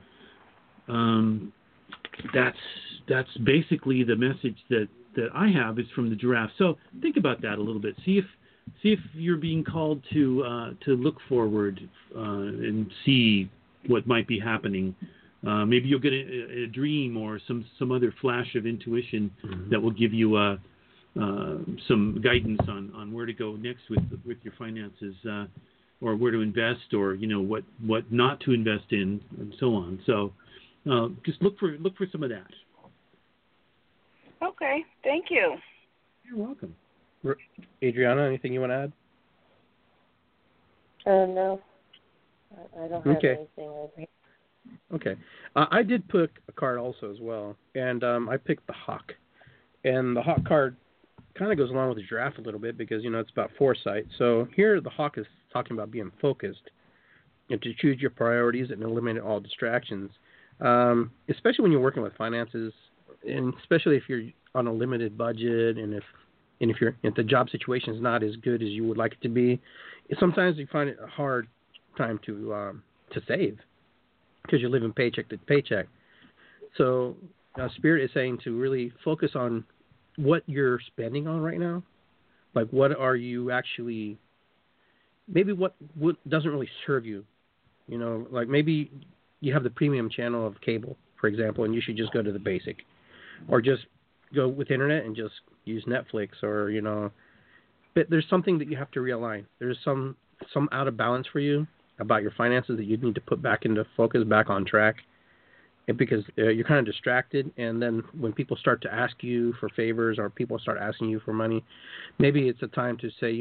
S5: that's basically the message that I have is from the giraffe. So think about that a little bit. See if you're being called to look forward and see what might be happening. Maybe you'll get a dream or some other flash of intuition that will give you some guidance on where to go next with your finances, or where to invest, or what not to invest in, and so on. So just look for some of that.
S8: Okay, thank you.
S5: You're welcome.
S4: Adriana, anything you want to add?
S6: No. I don't have anything over here.
S4: Okay. I did pick a card also as well, and I picked the Hawk. And the Hawk card kind of goes along with the giraffe a little bit because, it's about foresight. So here the Hawk is talking about being focused and to choose your priorities and eliminate all distractions, especially when you're working with finances, and especially if you're on a limited budget and if the job situation is not as good as you would like it to be. Sometimes you find it a hard time to save because you're living paycheck to paycheck. So Spirit is saying to really focus on what you're spending on right now. Like, what are you actually, maybe what doesn't really serve you. Like maybe you have the premium channel of cable, for example, and you should just go to the basic. Or just go with internet and just use Netflix or, But there's something that you have to realign. There's some out of balance for you about your finances that you need to put back into focus, back on track. And because you're kind of distracted, and then when people start to ask you for favors or people start asking you for money, maybe it's a time to say,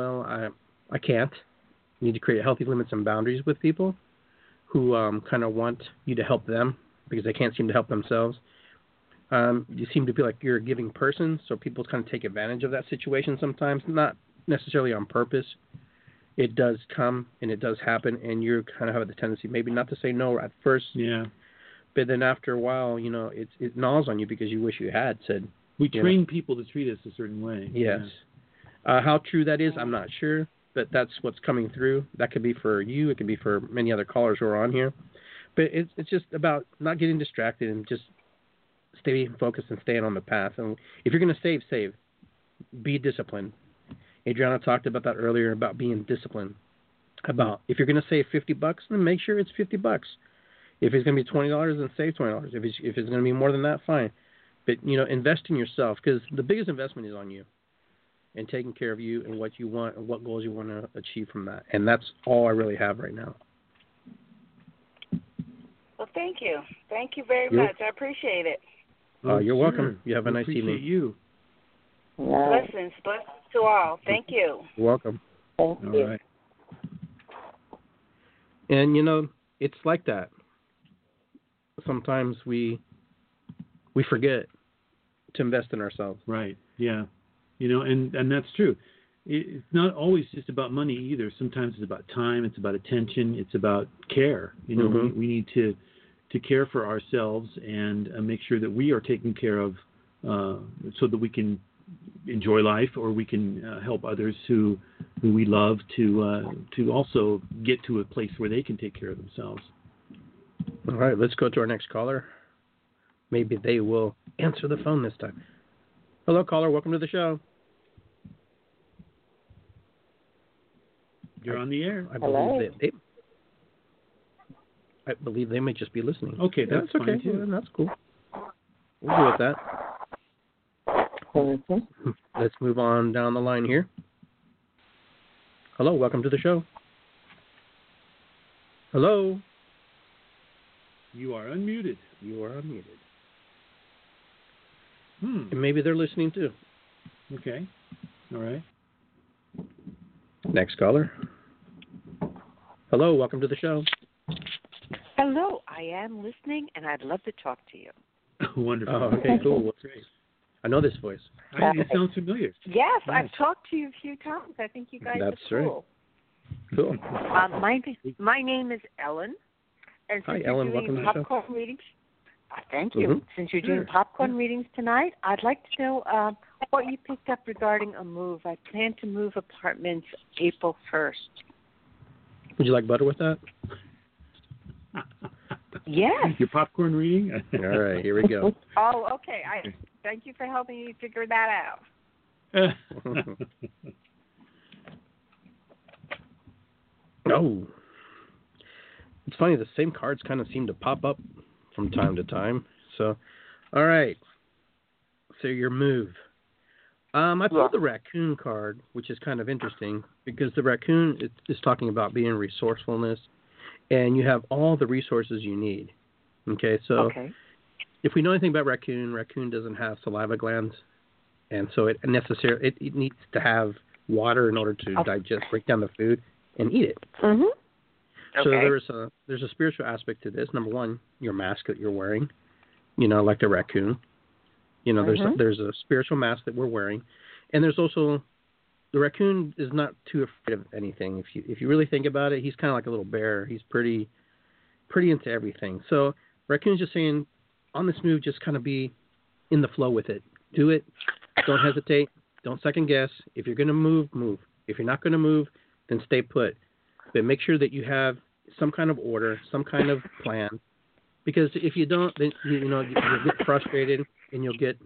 S4: I can't. You need to create healthy limits and boundaries with people who kind of want you to help them because they can't seem to help themselves. You seem to feel like you're a giving person, so people kind of take advantage of that situation sometimes, not necessarily on purpose. It does come and it does happen, and you kind of have the tendency maybe not to say no at first.
S5: Yeah.
S4: But then after a while, it gnaws on you because you wish you had said.
S5: We train people to treat us a certain way.
S4: Yes. Yeah. How true that is, I'm not sure, but that's what's coming through. That could be for you. It could be for many other callers who are on here. But it's just about not getting distracted and just stay focused and staying on the path. And if you're going to save. Be disciplined. Adriana talked about that earlier about being disciplined. About if you're going to save $50, then make sure it's $50. If it's going to be $20, then save $20. If it's going to be more than that, fine. But invest in yourself because the biggest investment is on you, and taking care of you and what you want and what goals you want to achieve from that. And that's all I really have right now.
S8: Well, thank you. Thank you very much. I appreciate it.
S4: You're welcome. You have a nice evening.
S5: You.
S8: Blessings to all. Thank you.
S4: You're welcome.
S6: Thank you.
S5: All right.
S4: And it's like that. Sometimes we forget to invest in ourselves.
S5: Right. Yeah. And that's true. It's not always just about money either. Sometimes it's about time. It's about attention. It's about care. We need to care for ourselves and make sure that we are taken care of so that we can enjoy life or we can help others who we love to also get to a place where they can take care of themselves.
S4: All right, let's go to our next caller. Maybe they will answer the phone this time. Hello, caller. Welcome to the show.
S5: You're on the air.
S4: I believe they may just be listening.
S5: Okay, that's
S4: okay.
S5: fine too.
S4: Yeah, that's cool. We'll go with that. Let's move on down the line here. Hello, welcome to the show. Hello.
S5: You are unmuted.
S4: You are unmuted. And maybe they're listening too.
S5: Okay. All right.
S4: Next caller. Hello, welcome to the show.
S9: Hello, I am listening, and I'd love to talk to you.
S5: Wonderful.
S4: Oh, okay, cool. That's great. I know this voice.
S5: It sounds familiar.
S9: Yes,
S5: Nice.
S9: I've talked to you a few times. I think you guys
S4: That's
S9: are cool.
S4: Right. Cool.
S9: My name is Ellen. And
S4: Hi,
S9: since
S4: Ellen.
S9: you're doing
S4: Welcome to the show.
S9: popcorn readings, thank you. Since you're doing popcorn readings tonight, I'd like to know what you picked up regarding a move. I plan to move apartments April 1st.
S4: Would you like butter with that?
S9: Yes.
S5: Your popcorn reading?
S4: All right, here we go.
S9: Oh, okay. Thank you for helping me figure that out.
S4: Oh. It's funny, the same cards kind of seem to pop up from time to time. So, all right. So your move. I pulled the raccoon card, which is kind of interesting because the raccoon is talking about being resourcefulness, and you have all the resources you need. Okay, so if we know anything about raccoon doesn't have saliva glands. and so it needs to have water in order to break down the food and eat it.
S9: Mm-hmm.
S4: So
S9: Okay.
S4: there's a spiritual aspect to this. Number one, your mask that you're wearing, like the raccoon. There's a spiritual mask that we're wearing, and there's also the raccoon is not too afraid of anything. If you really think about it, he's kind of like a little bear. He's pretty into everything. So raccoon's just saying, on this move, just kind of be in the flow with it. Do it. Don't hesitate. Don't second guess. If you're going to move, move. If you're not going to move, then stay put. But make sure that you have some kind of order, some kind of plan. Because if you don't, then you'll get frustrated, and you'll get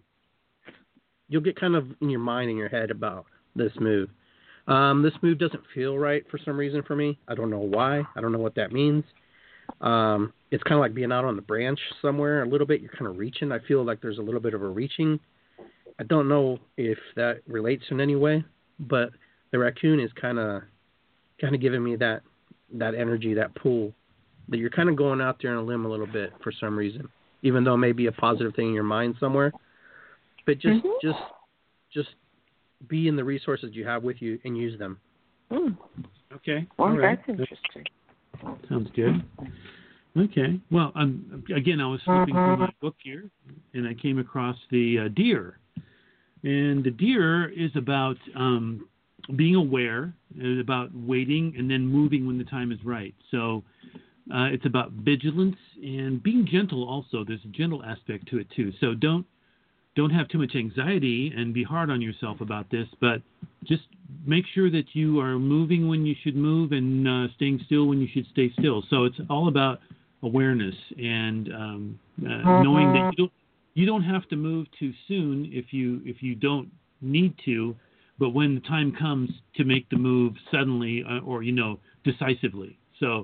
S4: kind of in your mind, in your head about this move. This move doesn't feel right for some reason for me. I don't know why. I don't know what that means. It's kind of like being out on the branch somewhere a little bit. You're kind of reaching. I feel like there's a little bit of a reaching. I don't know if that relates in any way, but the raccoon is kind of giving me that energy, that pull, that you're kind of going out there on a limb a little bit for some reason, even though it may be a positive thing in your mind somewhere. But just be in the resources you have with you and use them.
S9: Mm.
S5: Okay.
S9: Well,
S5: all right.
S9: that's interesting.
S5: Sounds good. Okay. Well, again, I was flipping through my book here, and I came across the deer. And the deer is about being aware, about waiting, and then moving when the time is right. So it's about vigilance and being gentle also. There's a gentle aspect to it, too. So don't have too much anxiety and be hard on yourself about this, but just make sure that you are moving when you should move and staying still when you should stay still. So it's all about awareness and knowing that you don't have to move too soon if you don't need to, but when the time comes to make the move suddenly or decisively. So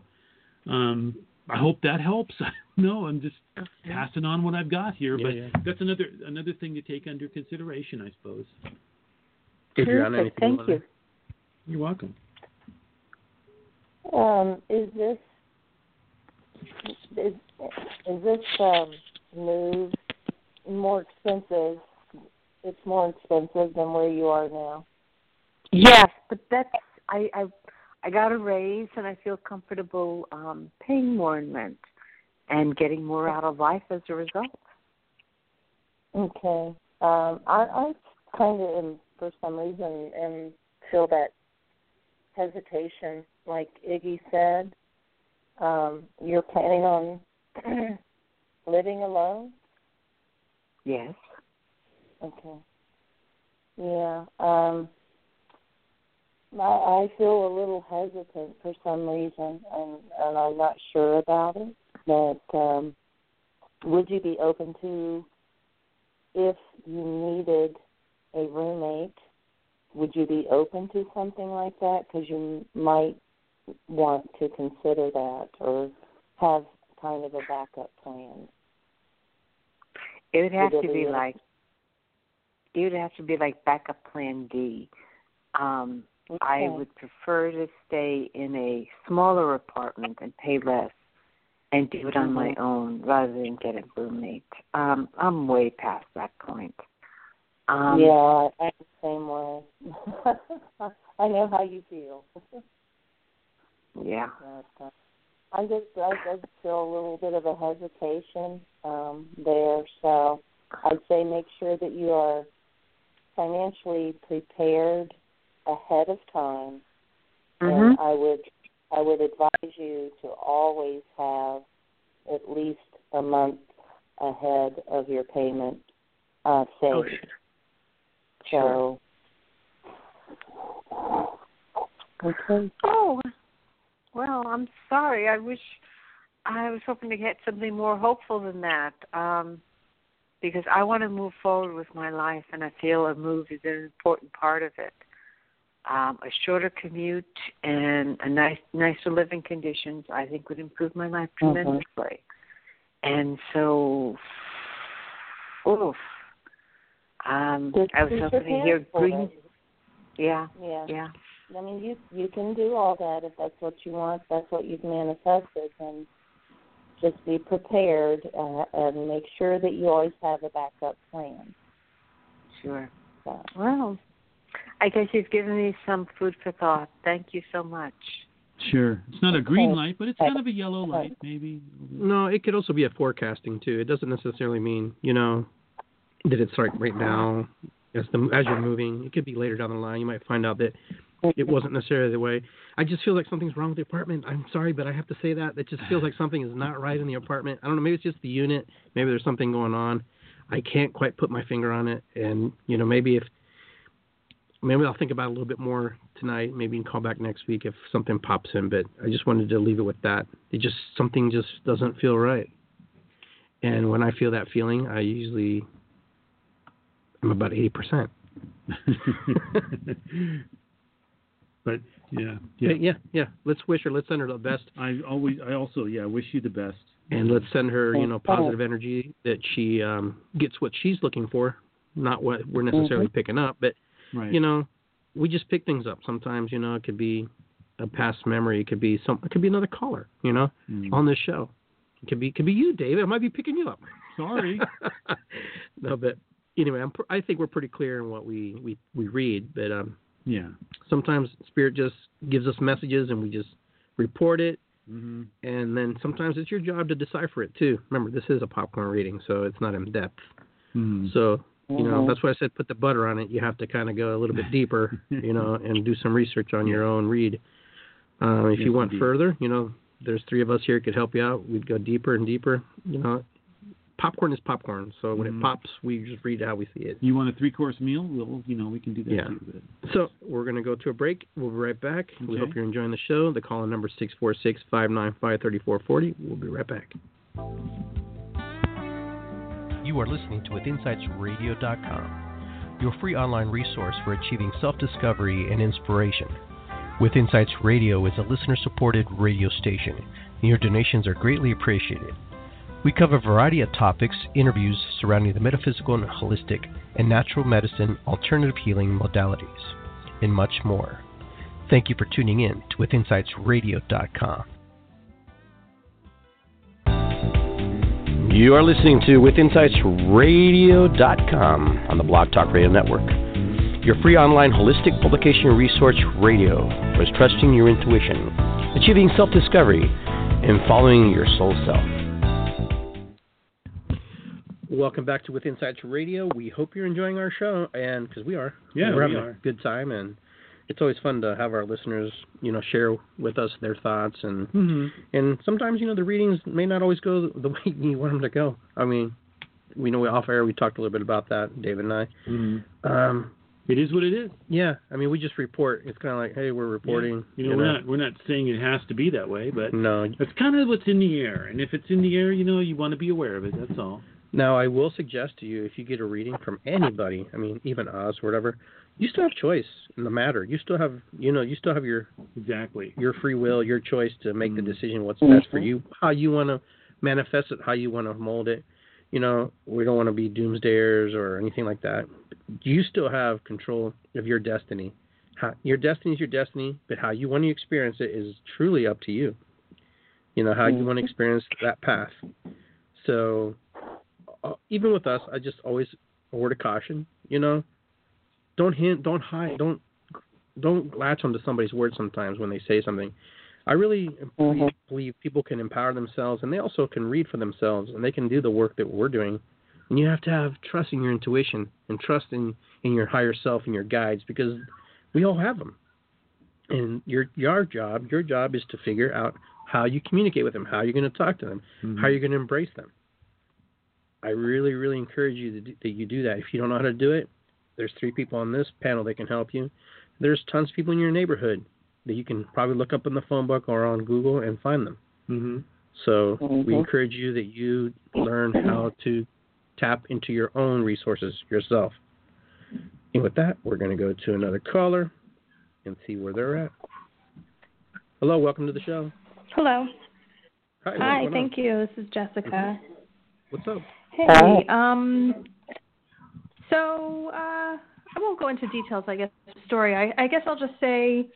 S5: I hope that helps. No, I'm just passing on what I've got here, but that's another thing to take under consideration, I suppose.
S9: Terrific. Thank you.
S5: You're welcome.
S6: Is this move more expensive? It's more expensive than where you are now.
S9: Yes, but that's I got a raise and I feel comfortable paying more in rent and getting more out of life as a result.
S6: Okay. I kind of, for some reason, feel that hesitation, like Iggy said. You're planning on living alone?
S9: Yes.
S6: Okay. Yeah. I feel a little hesitant for some reason, and I'm not sure about it. But would you be open to, if you needed a roommate, would you be open to something like that? Because you might want to consider that or have kind of a backup plan.
S9: It would have to be like backup plan D.
S6: Okay.
S9: I would prefer to stay in a smaller apartment and pay less and do it on my own rather than get a roommate. I'm way past that point.
S6: Yeah, I'm the same way. I know how you feel.
S9: Yeah.
S6: But, I just feel a little bit of a hesitation there. So I'd say make sure that you are financially prepared ahead of time, and I would advise you to always have at least a month ahead of your payment saved. So, okay.
S9: Oh, well, I'm sorry. I was hoping to get something more hopeful than that. Because I want to move forward with my life, and I feel a move is an important part of it. A shorter commute and nicer living conditions, I think, would improve my life tremendously. And so, I was hoping to hear green. Yeah.
S6: I mean, you can do all that if that's what you want. That's what you've manifested, and just be prepared and make sure that you always have a backup plan.
S9: Sure. Well, I guess you've given me some food for thought. Thank you so much.
S5: Sure. It's not a green light, but it's kind of a yellow light, maybe.
S4: No, it could also be a forecasting too. It doesn't necessarily mean, that it's like right now as you're moving. It could be later down the line. You might find out that it wasn't necessarily the way. I just feel like something's wrong with the apartment. I'm sorry, but I have to say that. It just feels like something is not right in the apartment. I don't know. Maybe it's just the unit. Maybe there's something going on. I can't quite put my finger on it. And, maybe I'll think about it a little bit more tonight. Maybe you can call back next week if something pops in. But I just wanted to leave it with that. Something just doesn't feel right. And when I feel that feeling, I'm about 80%.
S5: But yeah.
S4: Let's wish her. Let's send her the best.
S5: I also wish you the best.
S4: And let's send her, positive energy that she gets what she's looking for, not what we're necessarily picking up. But
S5: right.
S4: We just pick things up. Sometimes, it could be a past memory. It could be another caller, on this show. It could be you, David. I might be picking you up.
S5: Sorry.
S4: No, but anyway, I think we're pretty clear in what we read. But sometimes Spirit just gives us messages and we just report it. Mm-hmm. And then sometimes it's your job to decipher it too. Remember, this is a popcorn reading, so it's not in depth. Mm-hmm. So, that's why I said put the butter on it. You have to kind of go a little bit deeper, and do some research on your own read. If you want further, there's 3 of us here could help you out. We'd go deeper and deeper. Popcorn is popcorn. So when it pops, we just read how we see it.
S5: You want a 3-course meal? we can do that too. But...
S4: So we're going to go to a break. We'll be right back. Okay. We hope you're enjoying the show. The call-in number is 646-595-3440. We'll be right back.
S2: You are listening to WithinsightsRadio.com, your free online resource for achieving self-discovery and inspiration. With Insights Radio is a listener-supported radio station, and your donations are greatly appreciated. We cover a variety of topics, interviews surrounding the metaphysical and holistic and natural medicine, alternative healing modalities, and much more. Thank you for tuning in to WithinsightsRadio.com.
S3: You are listening to WithinsightsRadio.com on the Blog Talk Radio Network, your free online holistic publication resource radio for trusting your intuition, achieving self-discovery, and following your soul self.
S4: Welcome back to With Insights Radio. We hope you're enjoying our show, and because we are,
S5: we're
S4: having a good time, and it's always fun to have our listeners, share with us their thoughts, and and sometimes, the readings may not always go the way you want them to go. I mean, we know off air we talked a little bit about that, David and I.
S5: Mm-hmm. It is what it is.
S4: Yeah, I mean, we just report. It's kind of like, hey, we're reporting.
S5: Yeah. We're not saying it has to be that way, but
S4: no,
S5: it's kind of what's in the air, and if it's in the air, you want to be aware of it. That's all.
S4: Now, I will suggest to you, if you get a reading from anybody, I mean, even us or whatever, you still have choice in the matter. You still have, your your free will, your choice to make the decision what's best for you, how you want to manifest it, how you want to mold it. We don't want to be doomsdayers or anything like that. You still have control of your destiny. Your destiny is your destiny, but how you want to experience it is truly up to you. How you want to experience that path. So even with us, I just always a word of caution. Don't hint, don't hide, don't latch onto somebody's word sometimes when they say something. I really believe people can empower themselves, and they also can read for themselves, and they can do the work that we're doing. And you have to have trust in your intuition and trust in your higher self and your guides, because we all have them. And your job is to figure out how you communicate with them, how you're going to talk to them, how you're going to embrace them. I really, really encourage you that you do that. If you don't know how to do it, there's 3 people on this panel that can help you. There's tons of people in your neighborhood that you can probably look up in the phone book or on Google and find them. Mm-hmm. So we encourage you that you learn how to tap into your own resources yourself. And with that, we're going to go to another caller and see where they're at. Hello, welcome to the show.
S10: Hello.
S4: Hi,
S10: thank you. This is Jessica.
S4: What's up?
S10: Hey, so I won't go into details, I guess, of the story. I guess I'll just say,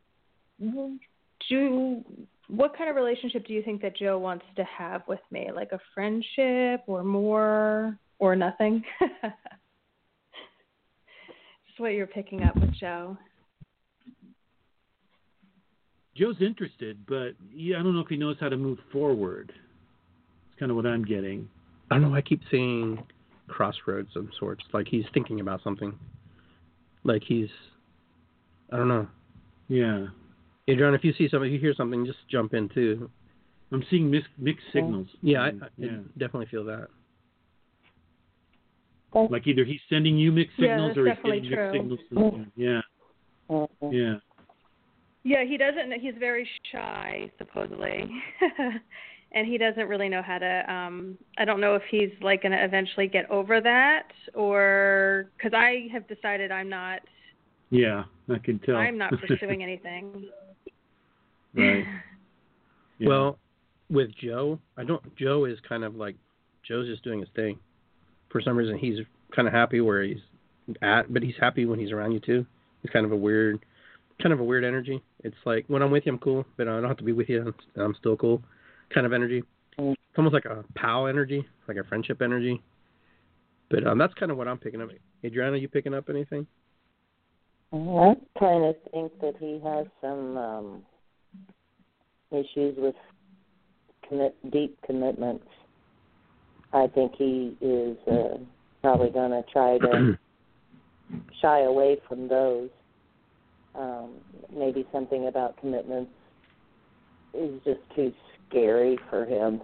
S10: what kind of relationship do you think that Joe wants to have with me? Like a friendship or more or nothing? what you're picking up with Joe.
S5: Joe's interested, but I don't know if he knows how to move forward. It's kind of what I'm getting.
S4: I don't know. I keep seeing crossroads of sorts. Like he's thinking about something. Like I don't know.
S5: Yeah.
S4: Adrian, if you see something, you hear something, just jump in too.
S5: I'm seeing mixed signals.
S4: Yeah, I definitely feel that.
S5: Like either he's sending you mixed signals or he's
S10: definitely
S5: getting
S10: true.
S5: mixed signals. Yeah. Yeah.
S10: Yeah, he doesn't. He's very shy, supposedly, and he doesn't really know how to. I don't know if he's like going to eventually get over that, or because I have decided I'm not.
S5: Yeah, I can tell.
S10: I'm not pursuing anything.
S5: Right. Yeah.
S4: Well, with Joe, Joe is kind of like Joe's just doing his thing. For some reason, he's kind of happy where he's at, but he's happy when he's around you too. It's kind of a weird energy. It's like when I'm with you, I'm cool, but I don't have to be with you, I'm still cool. Kind of energy. It's almost like a pal energy, like a friendship energy. But that's kind of what I'm picking up. Adriana, you picking up anything?
S6: I kind of think that he has some issues with deep commitments. I think he is probably going to try to shy away from those. Maybe something about commitments is just too scary for him.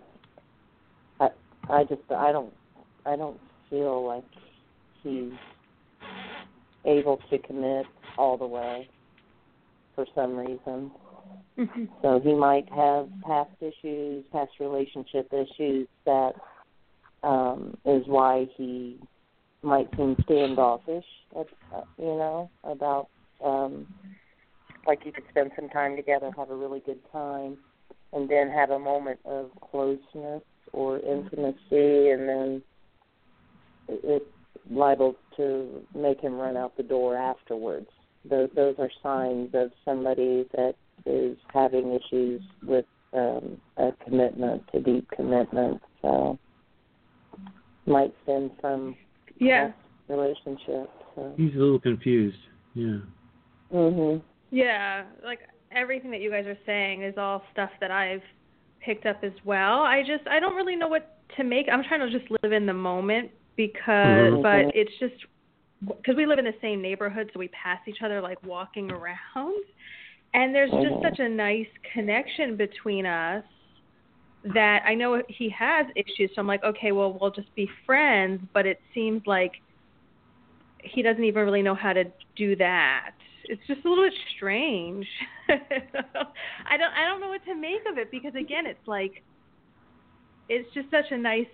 S6: I don't feel like he's able to commit all the way for some reason.
S10: Mm-hmm.
S6: So he might have past relationship issues that is why he might seem standoffish, about like you could spend some time together, have a really good time, and then have a moment of closeness or intimacy, and then it's liable to make him run out the door afterwards. Those are signs of somebody that is having issues with a deep commitment. So might stem from past relationship. So.
S5: He's a little confused. Yeah.
S6: Mhm.
S10: Yeah, like everything that you guys are saying is all stuff that I've picked up as well. I don't really know what to make. I'm trying to just live in the moment but it's just because we live in the same neighborhood, so we pass each other like walking around, and there's just such a nice connection between us that I know he has issues. So I'm like, okay, well, we'll just be friends, but it seems like he doesn't even really know how to do that. It's just a little bit strange. I don't know what to make of it because again, it's like it's just such a nice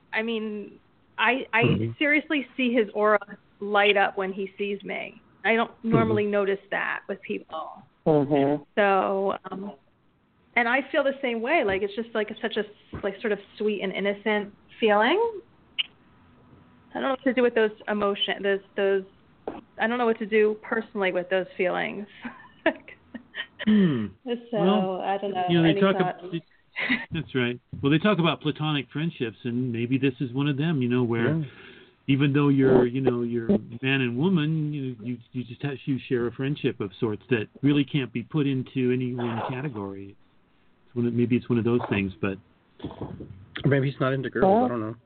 S10: I seriously see his aura light up when he sees me. I don't normally notice that with people.
S6: Mm-hmm.
S10: So, and I feel the same way. Like it's just like such a sort of sweet and innocent feeling. I don't know what to do with those emotions. Those. I don't know what to do personally with those feelings. So I don't know.
S5: That's right. Well, they talk about platonic friendships, and maybe this is one of them. Where even though you're man and woman, you share a friendship of sorts that really can't be put into any one category. Maybe it's one of those things, but
S4: maybe he's not into girls. I don't know.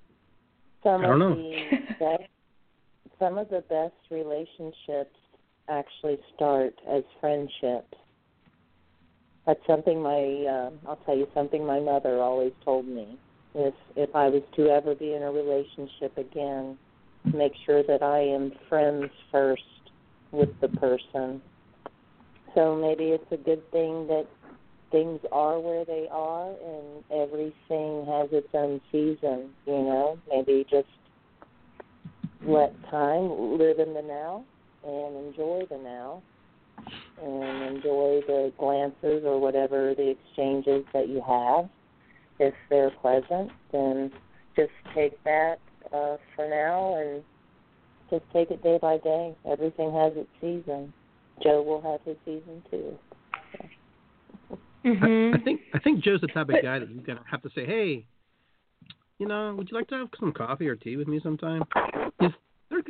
S6: Some of the best relationships actually start as friendships. That's something I'll tell you something my mother always told me. If I was to ever be in a relationship again, make sure that I am friends first with the person. So maybe it's a good thing that things are where they are and everything has its own season, Maybe just let time live in the now and enjoy the now and enjoy the glances or whatever the exchanges that you have. If they're pleasant, then just take that for now and just take it day by day. Everything has its season. Joe will have his season too. So.
S10: Mm-hmm.
S4: I think Joe's the type of guy that you're gonna have to say, hey, would you like to have some coffee or tea with me sometime?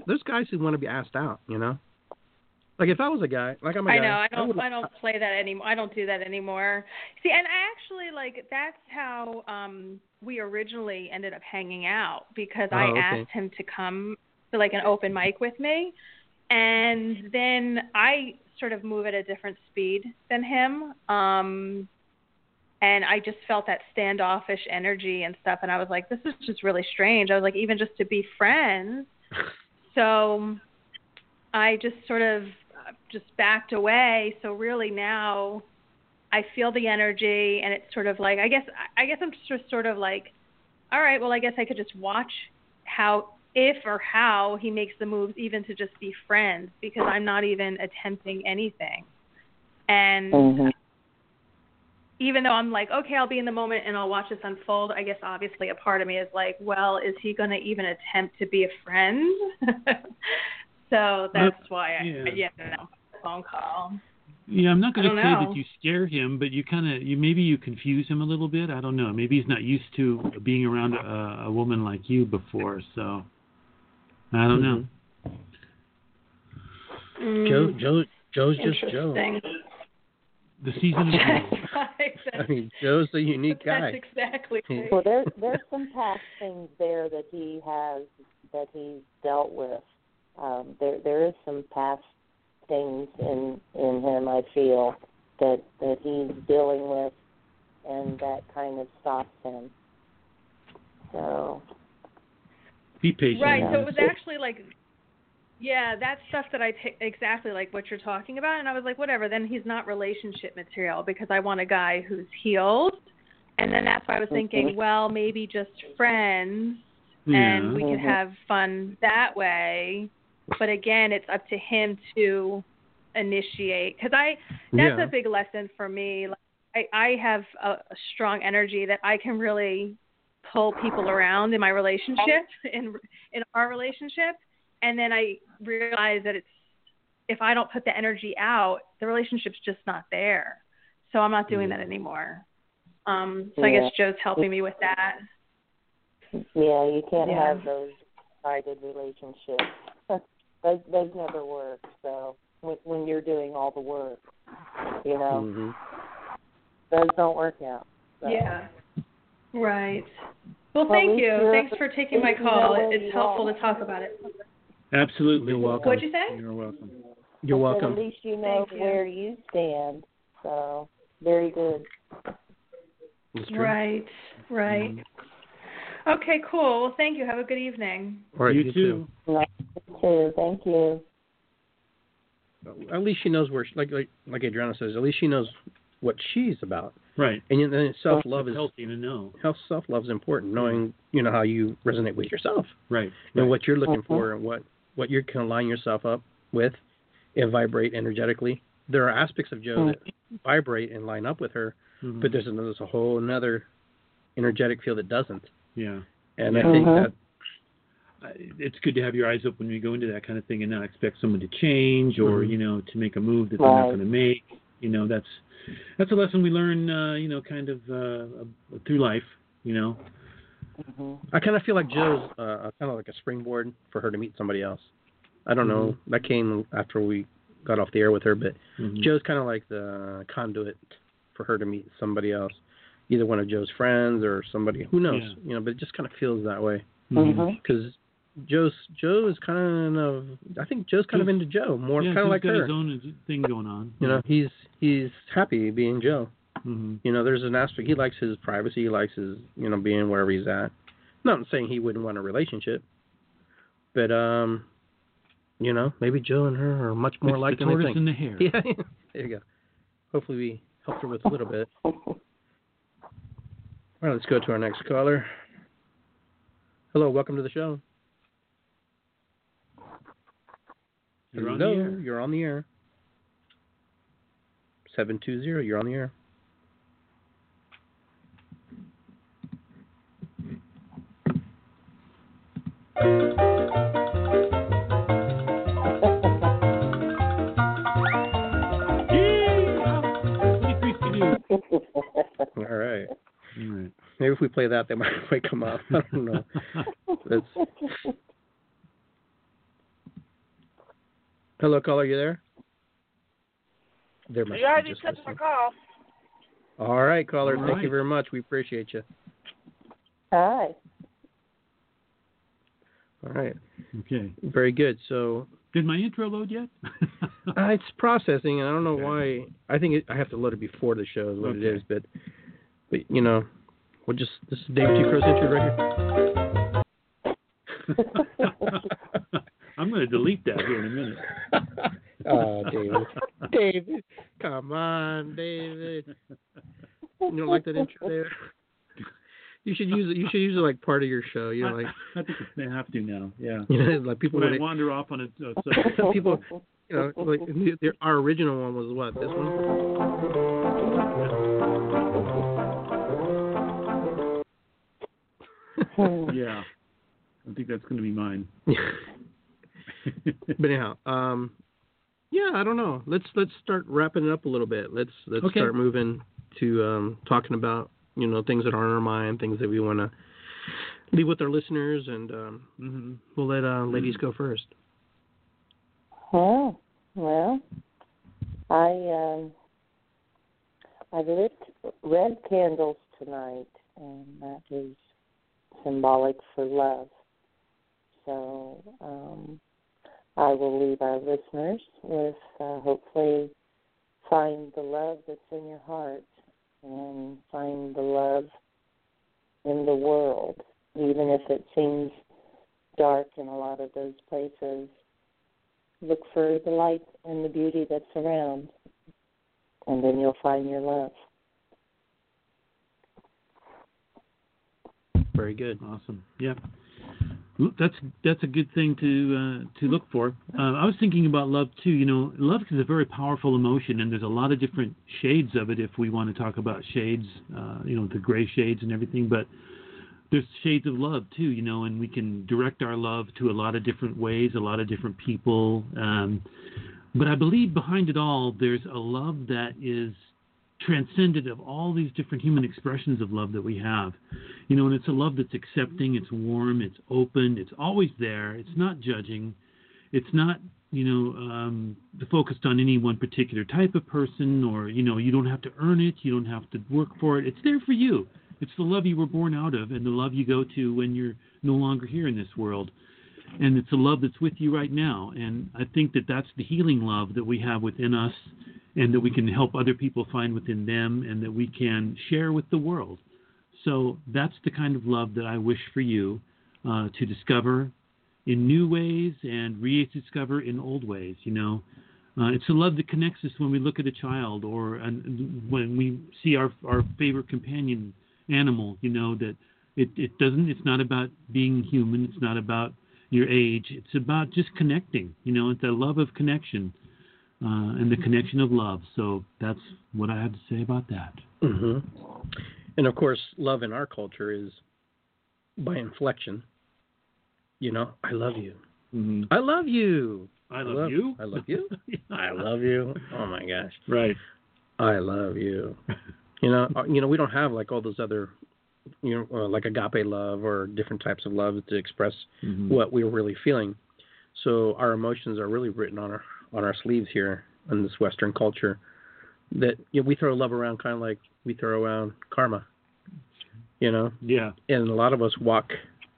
S4: there's guys who want to be asked out, you know. Like if I was a guy, like I'm a guy.
S10: I know. I don't play that anymore. I don't do that anymore. See, and I actually that's how we originally ended up hanging out because I asked him to come to like an open mic with me, and then I sort of move at a different speed than him. And I just felt that standoffish energy and stuff, and I was like, this is just really strange. I was like, even just to be friends. So I just sort of just backed away. So really now I feel the energy, and it's sort of like, I guess I'm just sort of like, all right, well, I guess I could just watch how he makes the moves, even to just be friends, because I'm not even attempting anything. And even though I'm like, okay, I'll be in the moment and I'll watch this unfold, I guess obviously a part of me is like, well, is he going to even attempt to be a friend? So that's why I announced the phone call.
S5: Yeah, I'm not going to say that you scare him, but maybe you confuse him a little bit. I don't know. Maybe he's not used to being around a woman like you before, so I don't know.
S4: Joe's just Joe.
S5: The season of Joe.
S4: I mean, Joe's a unique guy.
S10: That's exactly right.
S6: Well, there's some past things there that he's dealt with. There is some past things in him, I feel, that he's dealing with, and that kind of stops him. So
S5: be patient.
S10: Right. So it was actually like, that stuff that I picked, exactly like what you're talking about, and I was like, whatever. Then he's not relationship material because I want a guy who's healed, and then that's why I was thinking, well, maybe just friends, and we could have fun that way. But again, it's up to him to initiate, because that's a big lesson for me. Like, I have a strong energy that I can really pull people around in my relationship, in our relationship, and then I realize that if I don't put the energy out, the relationship's just not there. So I'm not doing that anymore. So I guess Joe's helping me with that.
S6: Yeah, you can't have those guided relationships. Those never work. So when you're doing all the work, those don't work out. So.
S10: Yeah. Right. Well, thank you. Thanks for taking my call. It's helpful to talk about it.
S5: Absolutely. You're welcome.
S10: What'd you say?
S5: You're welcome.
S4: You're welcome.
S6: At least you know where you stand. So very good.
S10: Right. Okay, cool. Well, thank you. Have a good evening.
S4: All right,
S5: you too.
S6: You too. Thank you.
S4: At least she knows where, like Adriana says, at least she knows what she's about.
S5: Right.
S4: And then self-love is
S5: healthy to know.
S4: Self-love is important, knowing how you resonate with yourself.
S5: Right.
S4: And what you're looking for, and what you can line yourself up with and vibrate energetically. There are aspects of Joe that vibrate and line up with her, but there's a whole another energetic field that doesn't.
S5: Yeah.
S4: And I think that
S5: it's good to have your eyes open when you go into that kind of thing and not expect someone to change or, to make a move that they're not going to make. That's a lesson we learn, kind of through life,
S4: I kind of feel like Joe's kind of like a springboard for her to meet somebody else. I don't know. That came after we got off the air with her, but Joe's kind of like the conduit for her to meet somebody else, either one of Joe's friends or somebody. Who knows? But it just kind of feels that way because Joe is kind of. I think Joe's kind of into Joe more, kind of like
S5: got
S4: her.
S5: His own thing going on.
S4: He's happy being Joe. There's an aspect he likes his privacy. He likes his being wherever he's at. Not saying he wouldn't want a relationship, but maybe Joe and her are much more alike than I think.
S5: The tortoise and the hare.
S4: Yeah, there you go. Hopefully we helped her with a little bit. All right, let's go to our next caller. Hello, welcome to the show.
S5: You're on the air.
S4: You're on the air. 720, you're on the air. All right. Maybe if we play that, they might wake them up. I don't know. Hello, caller. You there?
S8: You already took my call.
S4: All right, caller.
S5: All
S4: Thank
S5: right.
S4: you very much. We appreciate you.
S6: Hi.
S4: All right.
S5: Okay.
S4: Very good. So
S5: Did my intro load yet?
S4: it's processing, and I don't know
S5: Okay.
S4: why. I think I have to load it before the show is what it
S5: Okay.
S4: is, but you know, we'll just this is David T. Crow's intro record.
S5: I'm going to delete that here in a minute.
S4: Oh, David. David, come on, David. You don't like that intro there? You should use it. You should use it like part of your show. You know, like
S5: I think they have to now. Yeah.
S4: you know, like people
S5: When
S4: when
S5: I
S4: they,
S5: wander off on a
S4: people, you know, like our original one was what, this one.
S5: Yeah. I think that's going to be mine.
S4: But anyhow, yeah, I don't know. Let's start wrapping it up a little bit. Let's
S5: Okay.
S4: start moving to talking about things that are on our mind, things that we want to leave with our listeners, and we'll let ladies go first.
S6: Oh, well, I lit red candles tonight, and that is symbolic for love. So I will leave our listeners with hopefully find the love that's in your heart and find the love in the world, even if it seems dark in a lot of those places. Look for the light and the beauty that's around, and then you'll find your love.
S4: Very good.
S5: Awesome. Yeah. That's a good thing to look for. I was thinking about love too. Love is a very powerful emotion, and there's a lot of different shades of it. If we want to talk about shades, the gray shades and everything, but there's shades of love too. And we can direct our love to a lot of different ways, a lot of different people. But I believe behind it all, there's a love that is transcendent of all these different human expressions of love that we have. And it's a love that's accepting, it's warm, it's open, it's always there, it's not judging, it's not, focused on any one particular type of person, or, you don't have to earn it, you don't have to work for it, it's there for you. It's the love you were born out of and the love you go to when you're no longer here in this world. And it's a love that's with you right now. And I think that that's the healing love that we have within us, and that we can help other people find within them, and that we can share with the world. So that's the kind of love that I wish for you to discover in new ways and rediscover in old ways. It's a love that connects us when we look at a child, or when we see our favorite companion animal. That it's not about being human. It's not about your age. It's about just connecting. It's a love of connection. And the connection of love. So that's what I have to say about that.
S4: Mm-hmm. And of course, love in our culture is by inflection. I love you.
S5: Mm-hmm.
S4: I love you.
S5: I love you.
S4: I love you. I love you. Oh my gosh.
S5: Right.
S4: I love you. We don't have like all those other, like agape love or different types of love to express what we're really feeling. So our emotions are really written on our sleeves here in this Western culture, that we throw love around kind of like we throw around karma, Yeah. And a lot of us walk,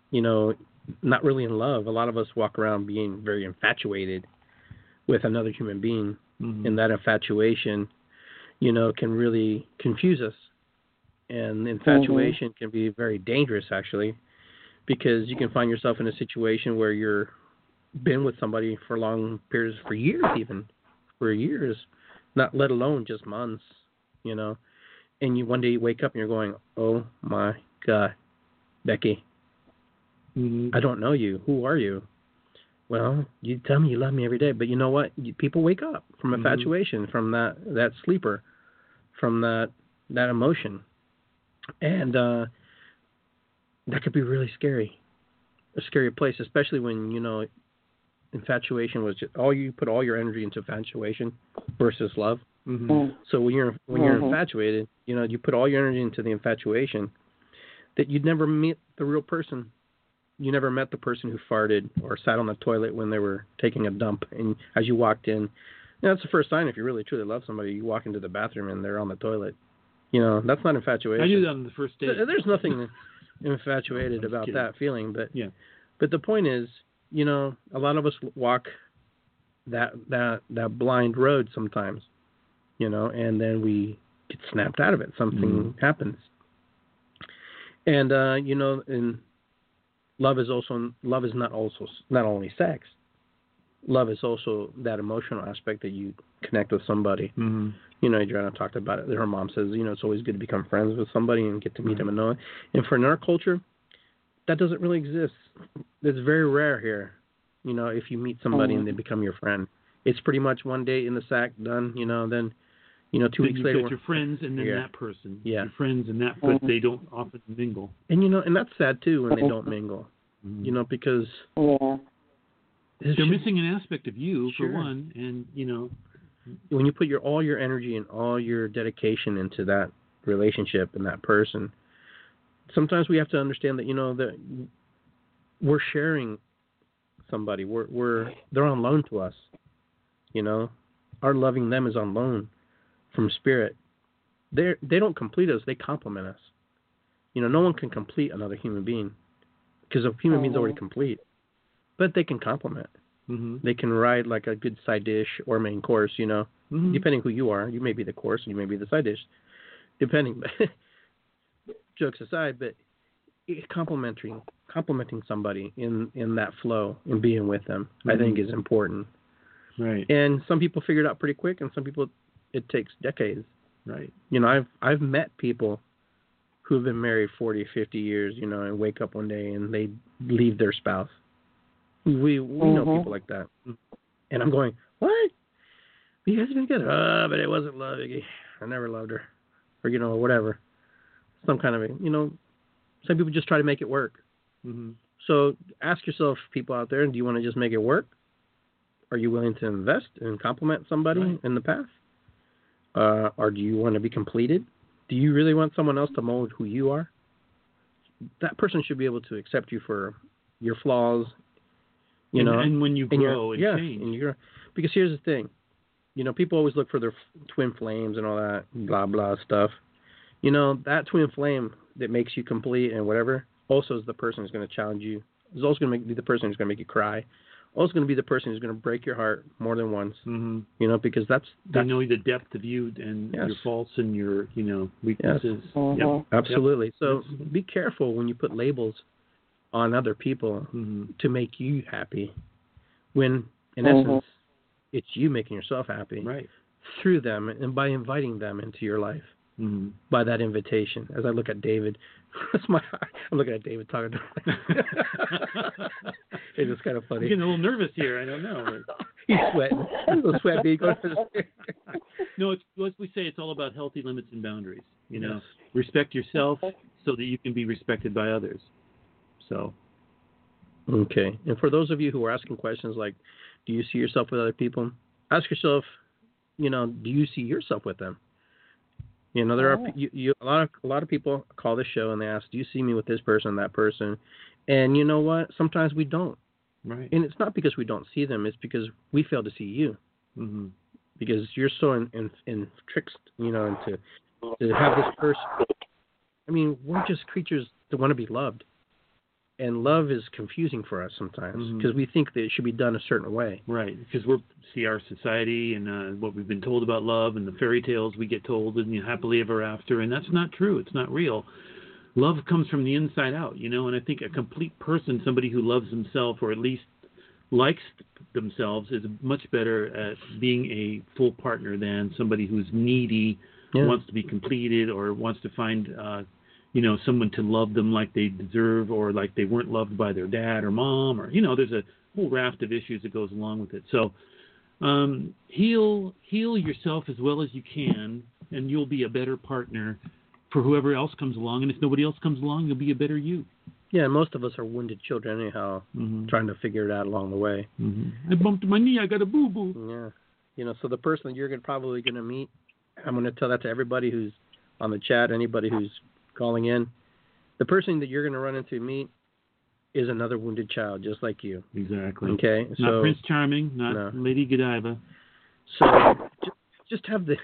S4: not really in love. A lot of us walk around being very infatuated with another human being, and that infatuation, can really confuse us. And infatuation can be very dangerous, actually, because you can find yourself in a situation where you're been with somebody for long periods, for years, not let alone just months, and you one day you wake up and you're going, oh my God, Becky, I don't know you. Who are you? Well, you tell me you love me every day, but you know what? People wake up from infatuation, from that sleeper, from that emotion, and that could be really scary, a scary place, especially when infatuation was just you put all your energy into infatuation versus love. So when you're infatuated, you put all your energy into the infatuation, that you'd never meet the real person, you never met the person who farted or sat on the toilet when they were taking a dump, and as you walked in, that's the first sign if you really truly love somebody. You walk into the bathroom and they're on the toilet. That's not infatuation.
S5: I knew that on the first date.
S4: There's nothing infatuated about
S5: kidding.
S4: that feeling, but the point is, a lot of us walk that blind road sometimes, and then we get snapped out of it. Something happens, and and love is not only sex. Love is also that emotional aspect that you connect with somebody.
S5: Mm-hmm.
S4: Adriana talked about it. Her mom says, it's always good to become friends with somebody and get to meet them and know it. And for in our culture, that doesn't really exist. It's very rare here. If you meet somebody and they become your friend, it's pretty much one date in the sack, done. Then, 2 weeks later,
S5: you've got your friends and then that person.
S4: Yeah.
S5: Your friends and that, but they don't often mingle.
S4: And and that's sad too when they don't mingle. Because
S5: they're missing an aspect of you for one, and
S4: when you put all your energy and all your dedication into that relationship and that person, sometimes we have to understand that that we're sharing somebody. They're on loan to us. Our loving them is on loan from spirit. They don't complete us; they complement us. No one can complete another human being because a human being's already complete, but they can complement.
S5: Mm-hmm.
S4: They can ride like a good side dish or main course, depending who you are. You may be the course and you may be the side dish, depending. Jokes aside, but complimenting somebody in that flow and being with them, I think is important.
S5: Right.
S4: And some people figure it out pretty quick, and some people it takes decades.
S5: Right.
S4: I've met people who have been married 40, 50 years, and wake up one day and they leave their spouse. We know people like that. And I'm going, what? You guys have been together? But it wasn't love, Iggy. I never loved her. Or, whatever. Some kind of, some people just try to make it work.
S5: Mm-hmm.
S4: So ask yourself, people out there, do you want to just make it work? Are you willing to invest and compliment somebody in the path? Or do you want to be completed? Do you really want someone else to mold who you are? That person should be able to accept you for your flaws.
S5: And when you grow and change.
S4: And you grow. Because here's the thing. People always look for their twin flames and all that blah, blah stuff. That twin flame that makes you complete and whatever also is the person who's going to challenge you. It's also going to be the person who's going to make you cry. Also going to be the person who's going to break your heart more than once.
S5: Mm-hmm.
S4: Because that's
S5: they know the depth of you and your faults and your, weaknesses.
S4: Yes. Yep. Absolutely. So be careful when you put labels on other people to make you happy, when in essence it's you making yourself happy through them and by inviting them into your life by that invitation. As I look at David, I'm looking at David talking to him. It's just kind of funny.
S5: I'm getting a little nervous here. I don't know.
S4: He's sweating. A little sweat bead going for
S5: No, it's what we say. It's all about healthy limits and boundaries. Respect yourself so that you can be respected by others. So,
S4: okay. And for those of you who are asking questions like, do you see yourself with other people? Ask yourself, do you see yourself with them? There are a lot of people call this show and they ask, do you see me with this person, that person? And you know what? Sometimes we don't.
S5: Right.
S4: And it's not because we don't see them. It's because we fail to see you.
S5: Mm-hmm.
S4: Because you're so in tricks, and to have this person. I mean, we're just creatures that want to be loved. And love is confusing for us sometimes because we think that it should be done a certain way.
S5: Right, because we see our society and what we've been told about love and the fairy tales we get told and happily ever after, and that's not true. It's not real. Love comes from the inside out, and I think a complete person, somebody who loves themselves or at least likes themselves, is much better at being a full partner than somebody who's needy, wants to be completed, or wants to find someone to love them like they deserve, or like they weren't loved by their dad or mom, or there's a whole raft of issues that goes along with it. So heal yourself as well as you can, and you'll be a better partner for whoever else comes along. And if nobody else comes along, you'll be a better you.
S4: Yeah, most of us are wounded children anyhow, trying to figure it out along the way.
S5: I bumped my knee. I got a boo-boo.
S4: Yeah. So the person that you're probably going to meet, I'm going to tell that to everybody who's on the chat, anybody who's calling in. The person that you're going to run into and meet, is another wounded child, just like you.
S5: Exactly.
S4: Okay,
S5: not
S4: so
S5: Prince Charming, not Lady Godiva.
S4: So just have the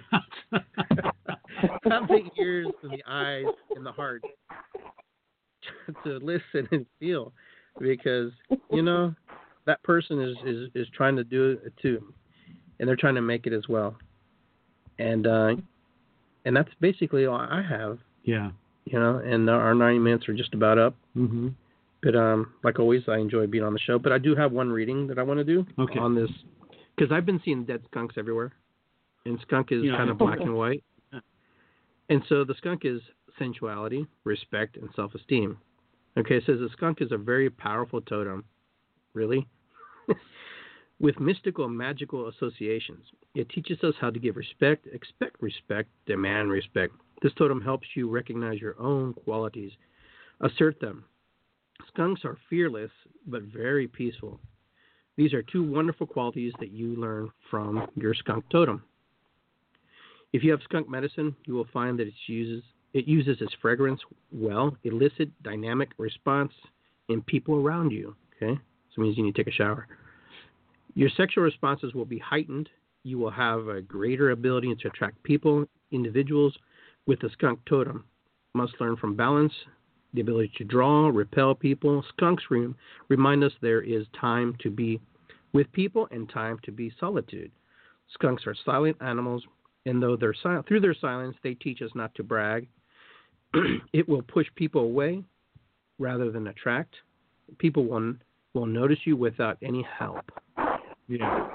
S4: have the ears and the eyes and the heart to listen and feel, because that person is trying to do it too, and they're trying to make it as well, and that's basically all I have.
S5: Yeah.
S4: And our 90 minutes are just about up.
S5: Mm-hmm.
S4: But like always, I enjoy being on the show. But I do have one reading that I want to do on this, because I've been seeing dead skunks everywhere, and skunk is kind of black and white. And so the skunk is sensuality, respect, and self-esteem. Okay, it says the skunk is a very powerful totem. Really? With mystical and magical associations. It teaches us how to give respect, expect respect, demand respect. This totem helps you recognize your own qualities, assert them. Skunks are fearless, but very peaceful. These are two wonderful qualities that you learn from your skunk totem. If you have skunk medicine, you will find that it uses its fragrance well, elicit dynamic response in people around you. Okay, so it means you need to take a shower. Your sexual responses will be heightened. You will have a greater ability to attract people, individuals with the skunk totem. Must learn from balance, the ability to draw, repel people. Skunks remind us there is time to be with people and time to be solitude. Skunks are silent animals, and though they're through their silence, they teach us not to brag. It will push people away rather than attract. People will notice you without any help.
S5: Yeah,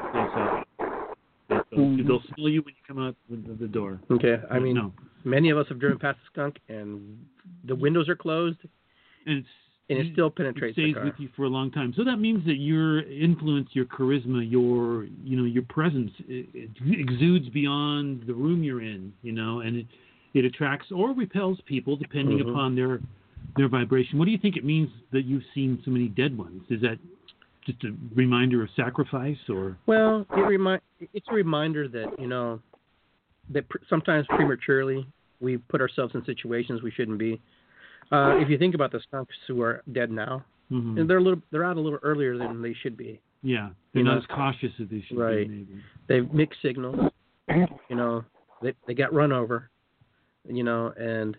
S5: they'll smell you when you come out the door.
S4: Okay, I mean, many of us have driven past a skunk, and the windows are closed, and it still penetrates the car.
S5: It stays with you for a long time. So that means that your influence, your charisma, your presence, it exudes beyond the room you're in, and it attracts or repels people depending upon their vibration. What do you think it means that you've seen so many dead ones? Is that just a reminder of sacrifice, or?
S4: Well, it's a reminder that that sometimes prematurely we put ourselves in situations we shouldn't be. If you think about the skunks who are dead now, and they're out a little earlier than they should be.
S5: Yeah, they're not as cautious as they should be. Maybe.
S4: They've mixed signals. They got run over. And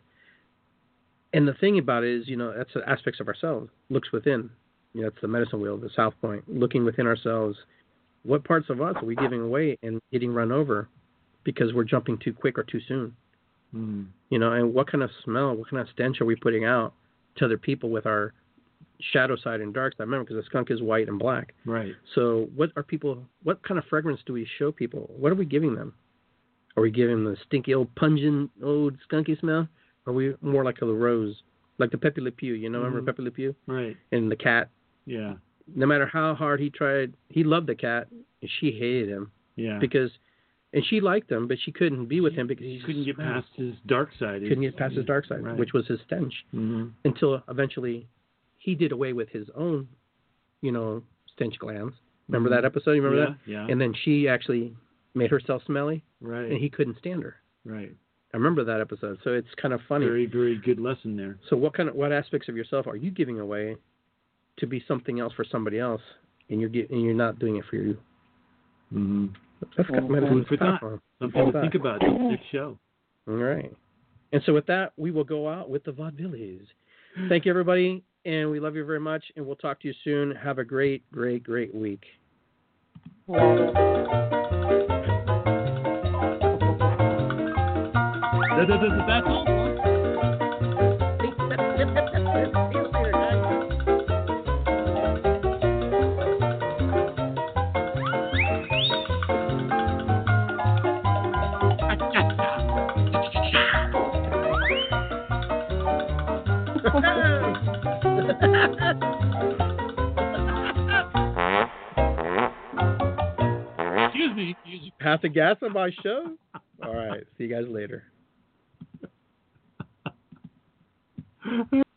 S4: the thing about it is, that's the aspects of ourselves. Looks within. It's the medicine wheel, the South Point. Looking within ourselves, what parts of us are we giving away and getting run over because we're jumping too quick or too soon? And what kind of smell, what kind of stench are we putting out to other people with our shadow side and dark side? Remember, because the skunk is white and black.
S5: Right.
S4: So what kind of fragrance do we show people? What are we giving them? Are we giving them the stinky old pungent old skunky smell? Or are we more like a rose? Like the Pepe Le Pew, remember Pepe Le Pew?
S5: Right.
S4: And the cat.
S5: Yeah.
S4: No matter how hard he tried, he loved the cat, and she hated him.
S5: Yeah.
S4: And she liked him, but she couldn't be with him because he
S5: couldn't get past his dark side.
S4: Right. Which was his stench. Until eventually he did away with his own, stench glands. Remember that episode? You remember that?
S5: Yeah.
S4: And then she actually made herself smelly.
S5: Right.
S4: And he couldn't stand her.
S5: Right.
S4: I remember that episode. So it's kind of funny.
S5: Very, very good lesson there.
S4: So what aspects of yourself are you giving away to be something else for somebody else, and you're not doing it for you? That's kind of
S5: food for thought. Something to think about next show.
S4: All right. And so with that, we will go out with the Vaudevilles. Thank you, everybody, and we love you very much, and we'll talk to you soon. Have a great, great, great week.
S5: That's all. Excuse me.
S4: Half the gas on my show? All right. See you guys later.